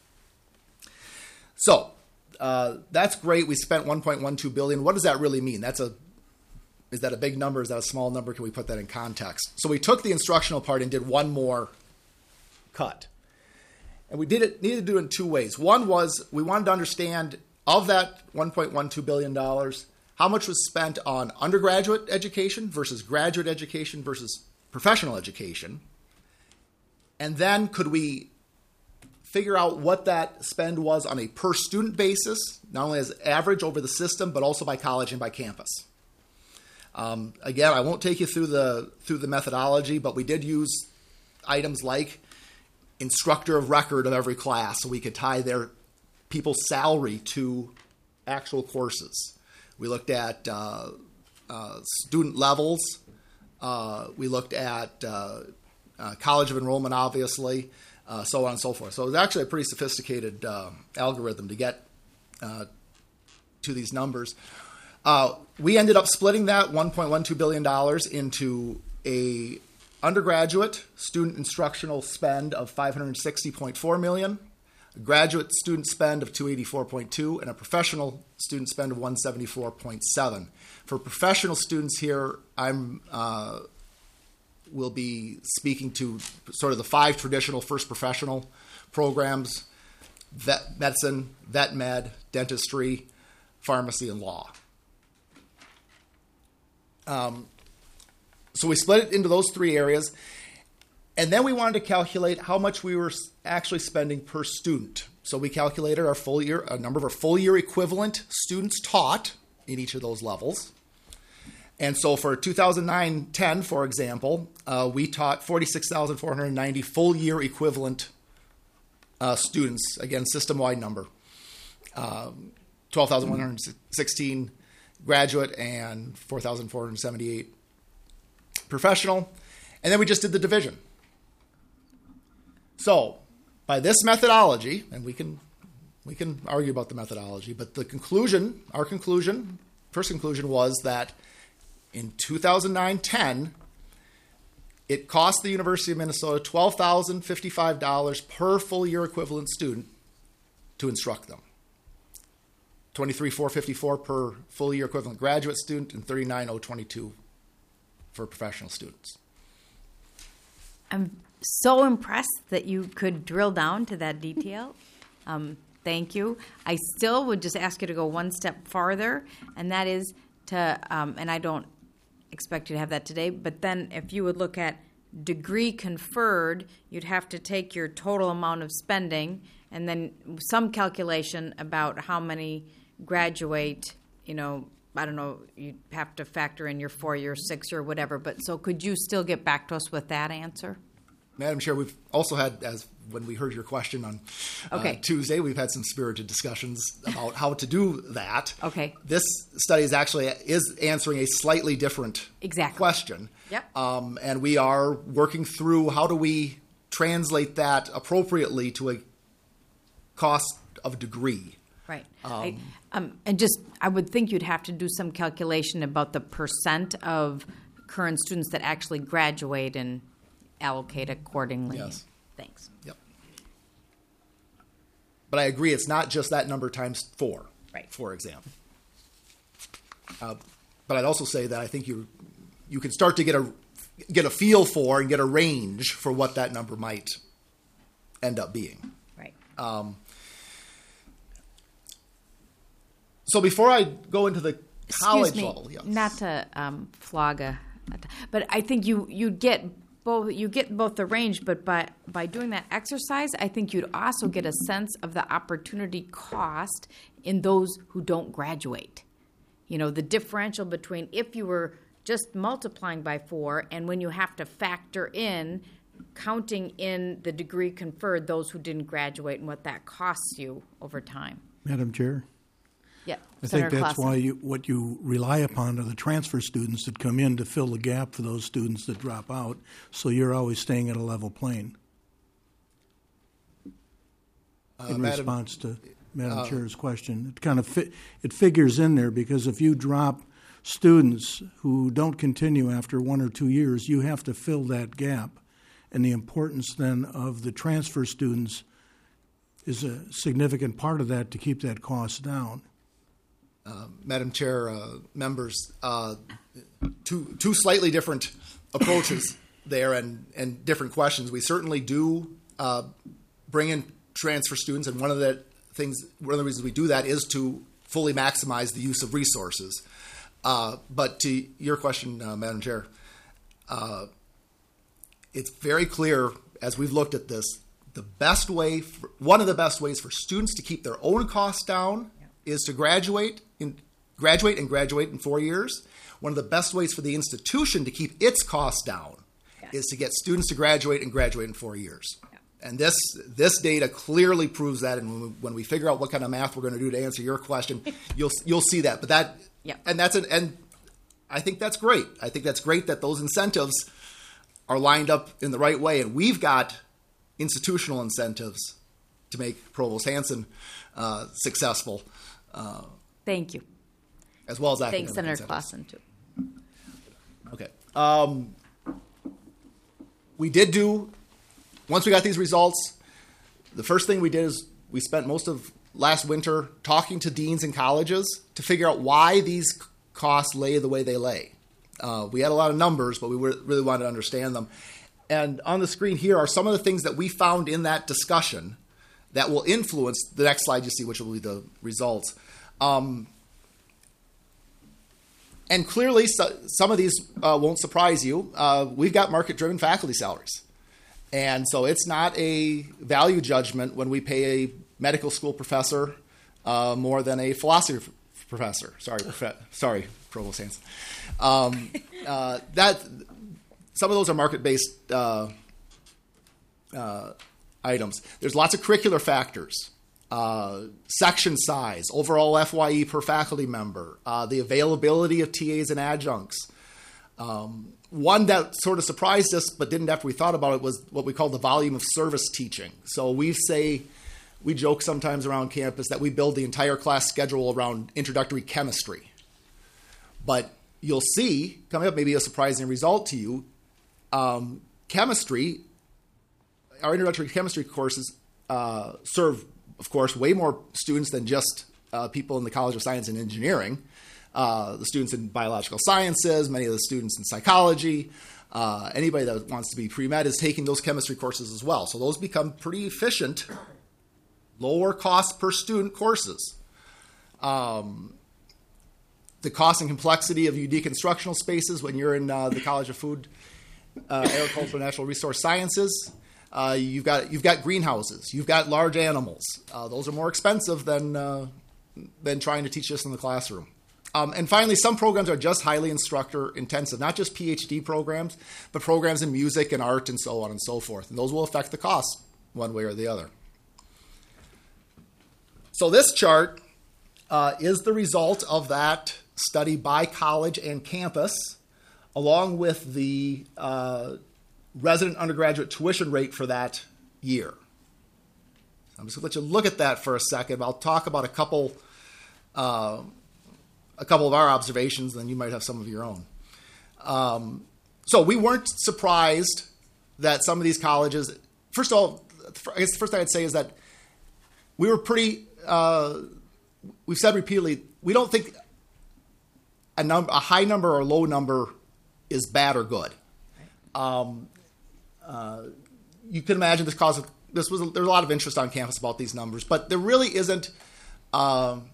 So uh, that's great. We spent one point one two billion dollars. What does that really mean? That's a is that a big number? Is that a small number? Can we put that in context? So we took the instructional part and did one more cut. And we did it, needed to do it in two ways. One was we wanted to understand, of that one point one two billion dollars, how much was spent on undergraduate education versus graduate education versus professional education. And then could we figure out what that spend was on a per student basis, not only as average over the system, but also by college and by campus. Um, again, I won't take you through the through the methodology, but we did use items like instructor of record of every class, so we could tie their people's salary to actual courses. We looked at uh, uh, student levels. Uh, we looked at uh, uh, college of enrollment, obviously, uh, so on and so forth. So it was actually a pretty sophisticated uh, algorithm to get uh, to these numbers. Uh, we ended up splitting that one point one two billion dollars into a undergraduate student instructional spend of five hundred sixty point four million dollars, a graduate student spend of two hundred eighty-four point two, and a professional student spend of one hundred seventy-four point seven. For professional students here, I'm uh, will be speaking to sort of the five traditional first professional programs: vet medicine, vet med, dentistry, pharmacy, and law. Um, So we split it into those three areas. And then we wanted to calculate how much we were actually spending per student. So we calculated our full year, a number of our full year equivalent students taught in each of those levels. And so for two thousand nine ten, for example, uh, we taught forty-six thousand four hundred ninety full year equivalent uh, students, again, system-wide number. Um, twelve thousand one hundred sixteen graduate and four thousand four hundred seventy-eight professional. And then we just did the division. So by this methodology, and we can we can argue about the methodology, but the conclusion, our conclusion, first conclusion was that in two thousand nine ten, it cost the University of Minnesota twelve thousand fifty-five dollars per full year equivalent student to instruct them. twenty-three thousand four hundred fifty-four dollars per full year equivalent graduate student and thirty-nine thousand twenty-two dollars for professional students. I'm so impressed that you could drill down to that detail. Um, thank you. I still would just ask you to go one step farther, and that is to, um, and I don't expect you to have that today, but then if you would look at degree conferred, you'd have to take your total amount of spending and then some calculation about how many graduate, you know, I don't know, you'd have to factor in your four-year, six or whatever, but so could you still get back to us with that answer? Madam Chair, we've also had, as when we heard your question on okay. uh, Tuesday, we've had some spirited discussions about how to do that. Okay. This study is actually is answering a slightly different exactly. question. Yep. Um, and we are working through how do we translate that appropriately to a cost of degree. Right. Um, I, um, and just, I would think you'd have to do some calculation about the percent of current students that actually graduate and allocate accordingly. Yes. Thanks. Yep. But I agree, it's not just that number times four, right. for example. Uh, but I'd also say that I think you you can start to get a get a feel for and get a range for what that number might end up being. Right. Um, so before I go into the college Excuse me, level, yes. not to um, flog a, but I think you you get both you get both the range, but by by doing that exercise, I think you'd also get a sense of the opportunity cost in those who don't graduate. You know, the differential between if you were just multiplying by four and when you have to factor in counting in the degree conferred those who didn't graduate and what that costs you over time. Madam Chair? Yeah, I Senator think that's Clausen. why you, what you rely upon are the transfer students that come in to fill the gap for those students that drop out, so you're always staying at a level plane. Uh, in Madam, response to Madam uh, Chair's question, it kind of fi- it figures in there because if you drop students who don't continue after one or two years, you have to fill that gap, and the importance then of the transfer students is a significant part of that to keep that cost down. Uh, Madam Chair, uh, members, uh, two two slightly different approaches there and, and different questions. We certainly do uh, bring in transfer students, and one of the things, one of the reasons we do that is to fully maximize the use of resources. Uh, but to your question, uh, Madam Chair, uh, it's very clear as we've looked at this, the best way, for, one of the best ways for students to keep their own costs down is to graduate in graduate and graduate in four years. One of the best ways for the institution to keep its costs down yes. is to get students to graduate and graduate in four years. Yeah. And this this data clearly proves that. And when we, when we figure out what kind of math we're going to do to answer your question, you'll you'll see that. But that yeah. and that's an and I think that's great. I think that's great that those incentives are lined up in the right way, and we've got institutional incentives to make Provost Hanson uh, successful. Uh, Thank you. As well as academic Thanks, Senator incentives. Clausen, too. Okay. Um, we did do, once we got these results, the first thing we did is we spent most of last winter talking to deans and colleges to figure out why these costs lay the way they lay. Uh, we had a lot of numbers, but we really wanted to understand them. And on the screen here are some of the things that we found in that discussion that will influence the next slide you see, which will be the results. Um, and clearly, so, some of these uh, won't surprise you. Uh, we've got market-driven faculty salaries. And so it's not a value judgment when we pay a medical school professor uh, more than a philosophy f- professor. Sorry, prof- sorry, Provost Hanson. Um, uh, that some of those are market-based uh, uh, items. There's lots of curricular factors. Uh, section size, overall F Y E per faculty member, uh, the availability of T As and adjuncts. Um, one that sort of surprised us but didn't after we thought about it was what we call the volume of service teaching. So we say, we joke sometimes around campus that we build the entire class schedule around introductory chemistry. But you'll see, coming up, maybe a surprising result to you, um, chemistry, our introductory chemistry courses uh, serve of course, way more students than just uh, people in the College of Science and Engineering. Uh, the students in biological sciences, many of the students in psychology, uh, anybody that wants to be pre-med is taking those chemistry courses as well. So those become pretty efficient, lower cost per student courses. Um, the cost and complexity of unique instructional spaces when you're in uh, the College of Food, uh, Agricultural, and Natural Resource Sciences. Uh, you've got you've got greenhouses. You've got large animals. Uh, those are more expensive than uh, than trying to teach this in the classroom. Um, and finally, some programs are just highly instructor intensive, not just P H D programs, but programs in music and art and so on and so forth. And those will affect the cost one way or the other. So this chart uh, is the result of that study by college and campus, along with the uh, resident undergraduate tuition rate for that year. I'm just going to let you look at that for a second. I'll talk about a couple, uh, a couple of our observations, and then you might have some of your own. Um, so we weren't surprised that some of these colleges. First of all, I guess the first thing I'd say is that we were pretty. Uh, we've said repeatedly we don't think a number, a high number or a low number, is bad or good. Um, Uh, you can imagine this cause. This was there's a lot of interest on campus about these numbers, but there really isn't. Um,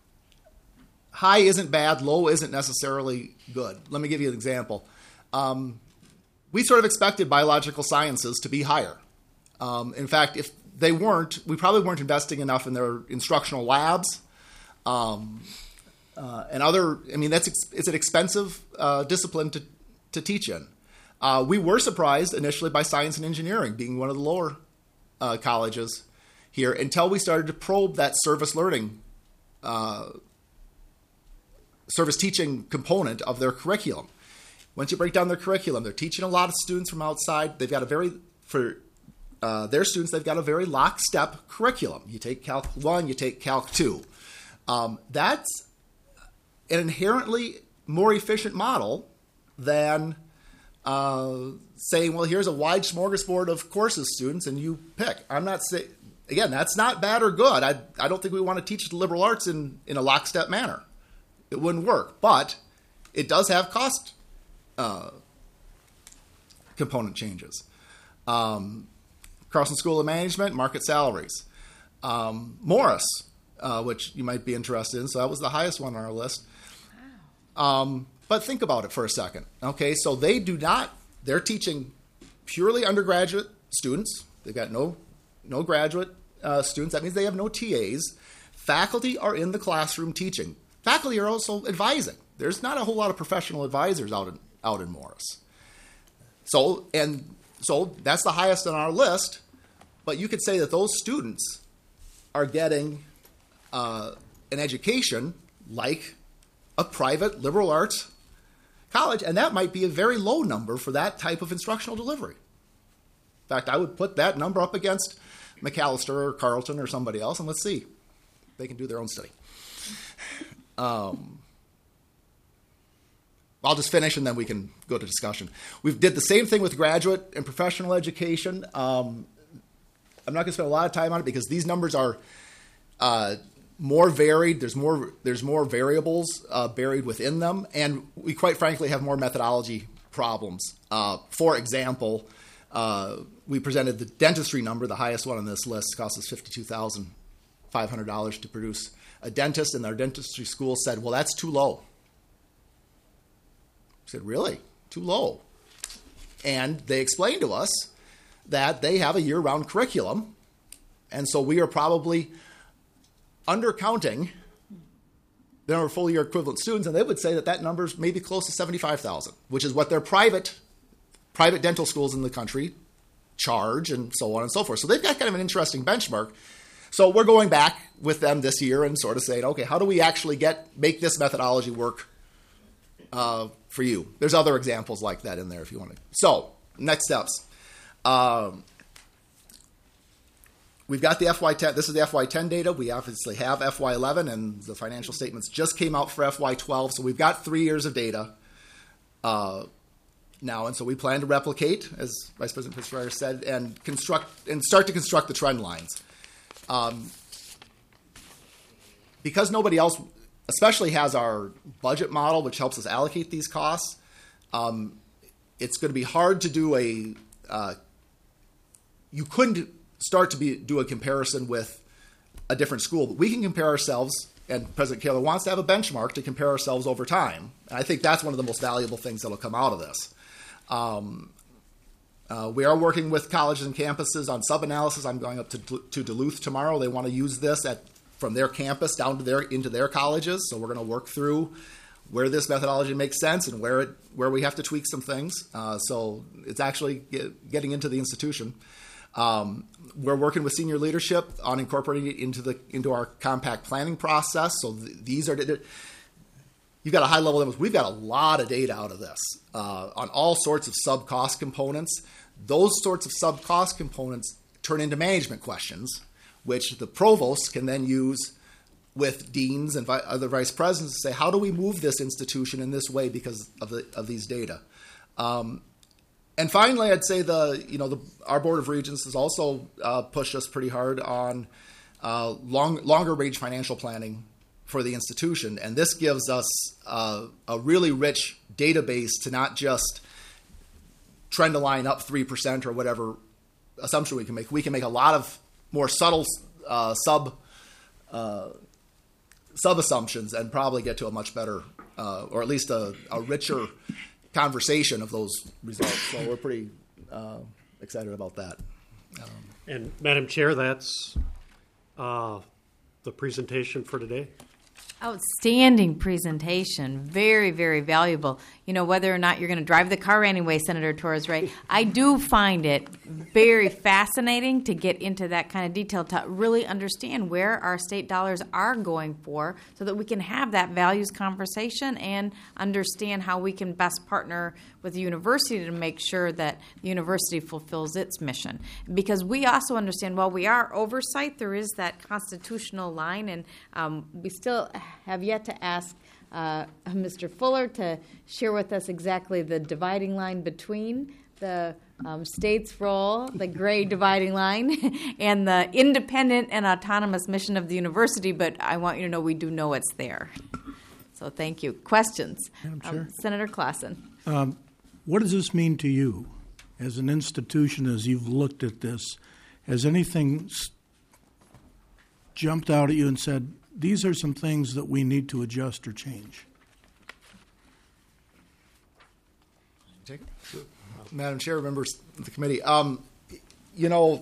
high isn't bad. Low isn't necessarily good. Let me give you an example. Um, we sort of expected biological sciences to be higher. Um, in fact, if they weren't, we probably weren't investing enough in their instructional labs um, uh, and other. I mean, that's it's an expensive uh, discipline to to teach in. Uh, we were surprised initially by science and engineering being one of the lower uh, colleges here until we started to probe that service learning, uh, service teaching component of their curriculum. Once you break down their curriculum, they're teaching a lot of students from outside. They've got a very, for uh, their students, they've got a very lockstep curriculum. You take Calc one, you take Calc two. Um, that's an inherently more efficient model than Uh, saying, well, here's a wide smorgasbord of courses, students, and you pick. I'm not saying, again, that's not bad or good. I, I don't think we want to teach the liberal arts in, in a lockstep manner. It wouldn't work. But it does have cost uh, component changes. Um, Carlson School of Management, market salaries. Um, Morris, uh, which you might be interested in, so that was the highest one on our list. Um, But think about it for a second. Okay, so they do not, they're teaching purely undergraduate students. They've got no no graduate uh, students. That means they have no T As. Faculty are in the classroom teaching. Faculty are also advising. There's not a whole lot of professional advisors out in, out in Morris. So, and so that's the highest on our list, but you could say that those students are getting uh, an education like a private liberal arts college, and that might be a very low number for that type of instructional delivery. In fact, I would put that number up against Macalester or Carleton or somebody else, and let's see. They can do their own study. Um, I'll just finish, and then we can go to discussion. We did the same thing with graduate and professional education. Um, I'm not going to spend a lot of time on it because these numbers are uh, more varied. There's more there's more variables uh, buried within them, and we quite frankly have more methodology problems. Uh, for example, uh, we presented the dentistry number, the highest one on this list, costs us fifty-two thousand five hundred dollars to produce a dentist, and our dentistry school said, well, that's too low. We said, really? Too low? And they explained to us that they have a year-round curriculum, and so we are probably undercounting the number of full-year equivalent students, and they would say that that number is maybe close to seventy-five thousand, which is what their private private dental schools in the country charge, and so on and so forth. So they've got kind of an interesting benchmark. So we're going back with them this year and sort of saying, okay, how do we actually get make this methodology work uh, for you? There's other examples like that in there if you want to. So next steps. Um, we've got the F Y ten. This is the F Y ten data. We obviously have F Y eleven, and the financial statements just came out for F Y twelve. So we've got three years of data uh, now, and so we plan to replicate, as Vice President Fitzgerald said, and construct and start to construct the trend lines. Um, because nobody else, especially has our budget model, which helps us allocate these costs, um, it's going to be hard to do a. Uh, you couldn't start to be do a comparison with a different school, but we can compare ourselves. And President Kaler wants to have a benchmark to compare ourselves over time. And I think that's one of the most valuable things that will come out of this. Um, uh, we are working with colleges and campuses on sub-analysis. I'm going up to, to Duluth tomorrow. They want to use this at from their campus down to their into their colleges. So we're going to work through where this methodology makes sense and where it where we have to tweak some things. Uh, so it's actually get, getting into the institution. Um, we're working with senior leadership on incorporating it into the into our compact planning process. So th- these are you've got a high level of we've got a lot of data out of this uh, on all sorts of sub cost components. Those sorts of sub cost components turn into management questions, which the provost can then use with deans and vi- other vice presidents to say, how do we move this institution in this way because of the of these data? Um, And finally, I'd say the you know the, our Board of Regents has also uh, pushed us pretty hard on uh, long longer range financial planning for the institution, and this gives us uh, a really rich database to not just trend a line up three percent or whatever assumption we can make. We can make a lot of more subtle uh, sub uh, sub assumptions and probably get to a much better uh, or at least a, a richer conversation of those results. So we're pretty uh, excited about that. Um, and Madam Chair, that's uh, the presentation for today. Outstanding presentation. Very, very valuable. You know, whether or not you're going to drive the car anyway, Senator Torres, right? I do find it very fascinating to get into that kind of detail, to really understand where our state dollars are going for so that we can have that values conversation and understand how we can best partner with the university to make sure that the university fulfills its mission. Because we also understand, while we are oversight, there is that constitutional line, and um, we still have yet to ask uh, Mister Fuller to share with us exactly the dividing line between the um, state's role, the gray dividing line, and the independent and autonomous mission of the university, but I want you to know we do know it's there. So thank you. Questions? Madam Chair? Um, Senator Claassen. Um, what does this mean to you as an institution, as you've looked at this? Has anything s- jumped out at you and said, these are some things that we need to adjust or change? Take it. Madam Chair, members of the committee, um, you know,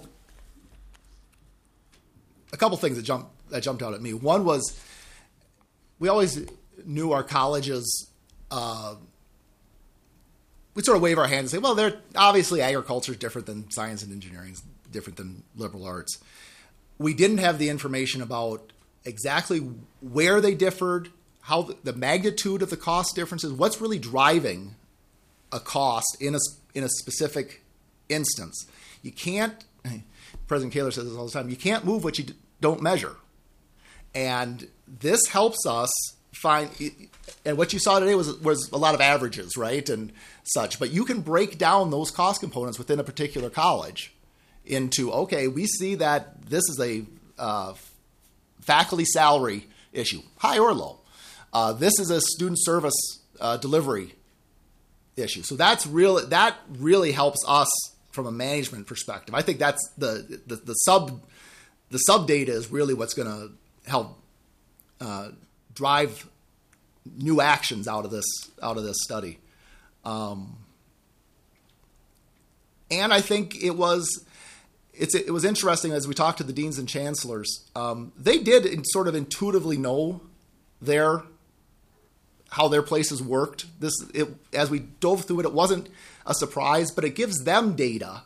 a couple things that jumped that jumped out at me. One was we always knew our colleges. Uh, we'd sort of wave our hands and say, "Well, they're obviously agriculture is different than science and engineering, is different than liberal arts." We didn't have the information about exactly where they differed, how the, the magnitude of the cost differences, what's really driving a cost in a in a specific instance. You can't. President Kaler says this all the time. You can't move what you d- don't measure, and this helps us find. And what you saw today was was a lot of averages, right, and such. But you can break down those cost components within a particular college into okay. We see that this is a uh, faculty salary issue, high or low. Uh, this is a student service uh, delivery issue. So that's real. That really helps us from a management perspective. I think that's the the, the sub the sub data is really what's going to help uh, drive new actions out of this out of this study. Um, and I think it was it's it was interesting as we talked to the deans and chancellors. Um, they did sort of intuitively know their how their places worked. This it, as we dove through it, it wasn't a surprise, but it gives them data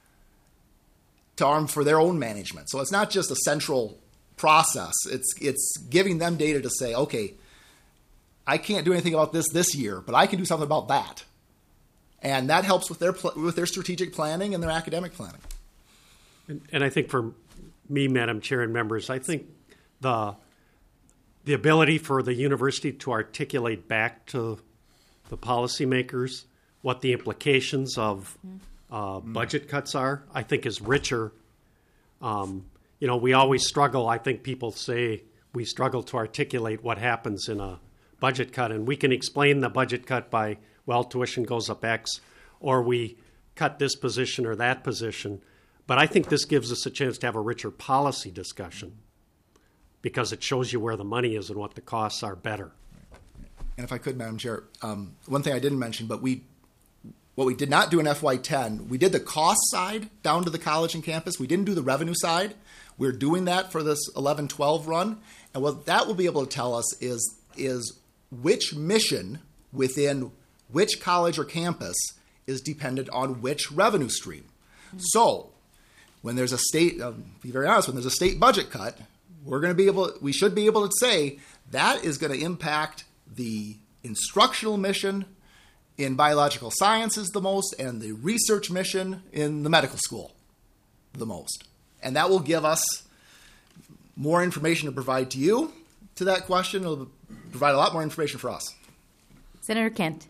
to arm for their own management. So it's not just a central process. It's it's giving them data to say, okay, I can't do anything about this this year, but I can do something about that, and that helps with their pl- with their strategic planning and their academic planning. And, and I think for me, Madam Chair and members, I think the the ability for the university to articulate back to the policymakers what the implications of uh, budget cuts are, I think is richer. Um, you know, we always struggle. I think people say we struggle to articulate what happens in a budget cut, and we can explain the budget cut by, well, tuition goes up X, or we cut this position or that position. But I think this gives us a chance to have a richer policy discussion because it shows you where the money is and what the costs are better. And if I could, Madam Chair, um, one thing I didn't mention, but we what we did not do in F Y ten, we did the cost side down to the college and campus. We didn't do the revenue side. We're doing that for this eleven twelve run. And what that will be able to tell us is, is which mission within which college or campus is dependent on which revenue stream. Mm-hmm. So when there's a state, uh, be very honest, when there's a state budget cut, we're going to be able, we should be able to say that is going to impact the instructional mission in biological sciences the most and the research mission in the medical school the most. And that will give us more information to provide to you to that question. It'll provide a lot more information for us. Senator Kent.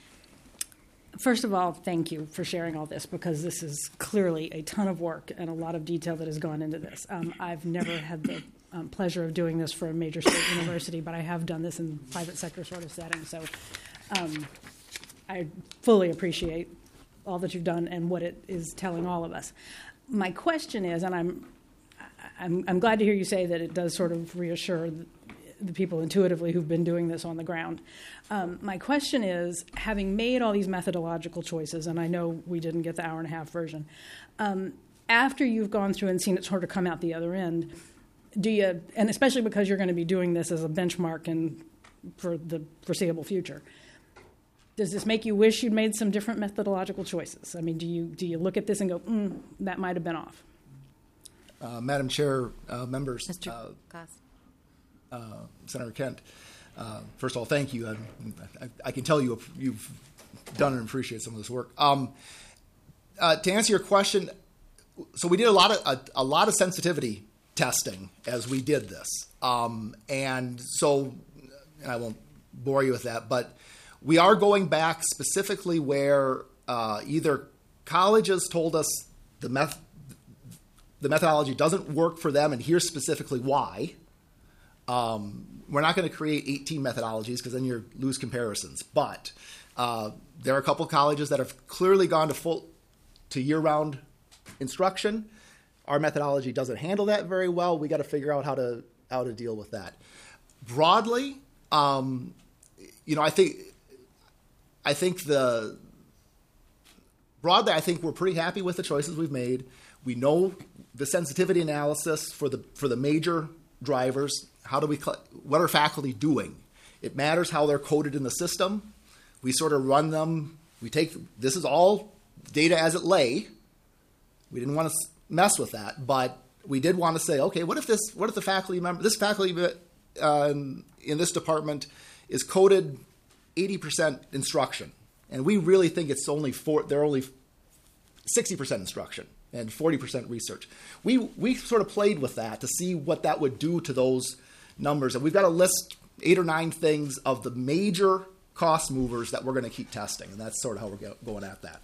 First of all, thank you for sharing all this because this is clearly a ton of work and a lot of detail that has gone into this. Um, I've never had the um, pleasure of doing this for a major state university, but I have done this in private sector sort of setting. So um, I fully appreciate all that you've done and what it is telling all of us. My question is, and I'm, I'm, I'm glad to hear you say that it does sort of reassure the, the people intuitively who've been doing this on the ground. Um, my question is, having made all these methodological choices, and I know we didn't get the hour and a half version, um, after you've gone through and seen it sort of come out the other end, do you, and especially because you're going to be doing this as a benchmark and for the foreseeable future, does this make you wish you'd made some different methodological choices? I mean, do you do you look at this and go, mm, that might have been off? Uh, Madam Chair, uh, members, Mister uh, Goss. uh, Senator Kent, uh, first of all, thank you. I, I, I can tell you you've done and appreciate some of this work. Um, uh, to answer your question, so we did a lot of a, a lot of sensitivity testing as we did this, um, and so and I won't bore you with that, but we are going back specifically where uh, either colleges told us the meth- the methodology doesn't work for them, and here's specifically why. Um, we're not going to create eighteen methodologies because then you lose comparisons. But uh, there are a couple colleges that have clearly gone to full to year-round instruction. Our methodology doesn't handle that very well. We got to figure out how to how to deal with that. Broadly, um, you know, I think. I think the broadly, I think we're pretty happy with the choices we've made. We know the sensitivity analysis for the for the major drivers. How do we? What are faculty doing? It matters how they're coded in the system. We sort of run them. We take this is all data as it lay. We didn't want to mess with that, but we did want to say, okay, what if this? What if the faculty member, this faculty uh, in this department is coded eighty percent instruction, and we really think it's only four, they're only sixty percent instruction and forty percent research. We we sort of played with that to see what that would do to those numbers, and we've got a list eight or nine things of the major cost movers that we're going to keep testing, and that's sort of how we're go, going at that.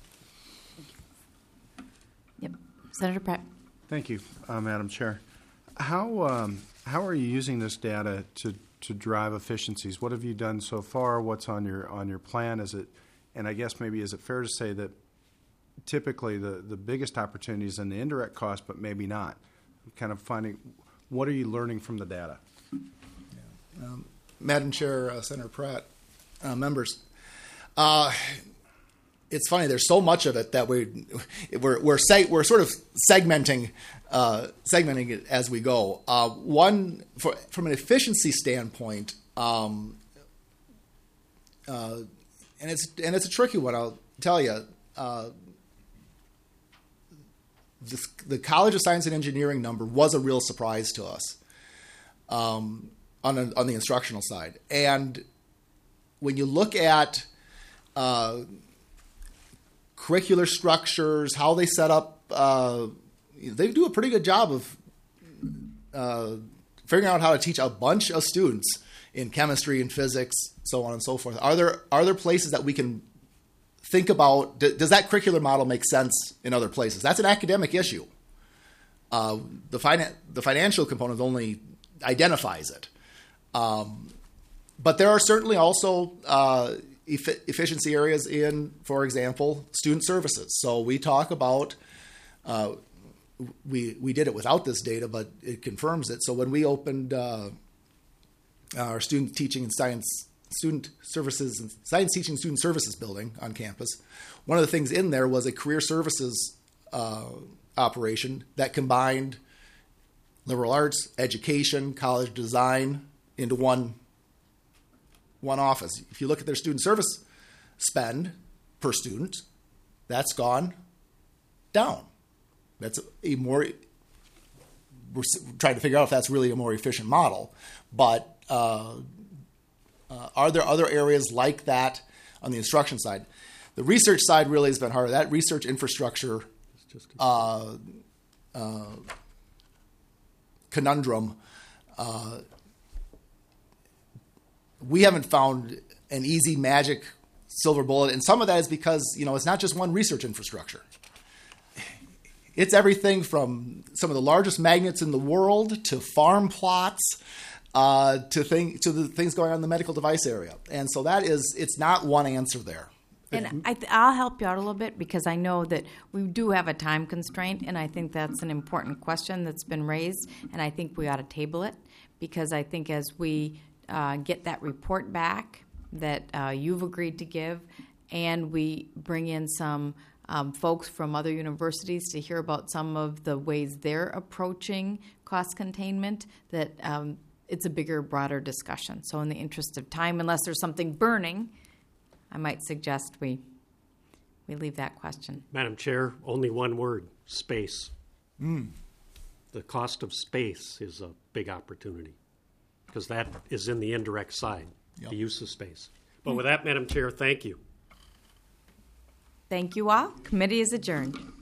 Yep, Senator Pratt. Thank you, uh, Madam Chair. How um, how are you using this data to to drive efficiencies? What have you done so far? What's on your on your plan? Is it, and I guess maybe is it fair to say that typically the, the biggest opportunity is in the indirect cost, but maybe not? Kind of finding, what are you learning from the data? Yeah. Um, Madam Chair, uh, Senator Pratt, uh, members, uh, it's funny. There's so much of it that we we're we're seg- we're sort of segmenting uh, segmenting it as we go. Uh, one for, from an efficiency standpoint, um, uh, and it's and it's a tricky one. I'll tell you. Uh, this, the College of Science and Engineering number was a real surprise to us um, on a, on the instructional side, and when you look at uh, curricular structures, how they set up, uh, they do a pretty good job of uh, figuring out how to teach a bunch of students in chemistry and physics, so on and so forth. Are there are there places that we can think about? Does that curricular model make sense in other places? That's an academic issue. Uh, the finan- the financial component only identifies it. Um, but there are certainly also uh, eff- efficiency areas in, for example, student services. So we talk about, uh, we we did it without this data, but it confirms it. So when we opened uh, our student teaching and science student services and science teaching student services building on campus, one of the things in there was a career services uh, operation that combined liberal arts, education, college design into one one office. If you look at their student service spend per student, that's gone down. That's a more, we're trying to figure out if that's really a more efficient model. But uh, uh, are there other areas like that on the instruction side? The research side really has been harder. That research infrastructure uh, uh, conundrum, uh, we haven't found an easy magic silver bullet. And some of that is because, you know, it's not just one research infrastructure. It's everything from some of the largest magnets in the world to farm plots uh, to, thing, to the things going on in the medical device area. And so that is, it's not one answer there. And I th- I'll help you out a little bit because I know that we do have a time constraint, and I think that's an important question that's been raised, and I think we ought to table it because I think as we uh, get that report back that uh, you've agreed to give, and we bring in some um, folks from other universities to hear about some of the ways they're approaching cost containment, that um, it's a bigger, broader discussion. So in the interest of time, unless there's something burning, I might suggest we we leave that question. Madam Chair, only one word, space. Mm. The cost of space is a big opportunity because that is in the indirect side, yep. The use of space. But with that, Madam Chair, thank you. Thank you all. Committee is adjourned.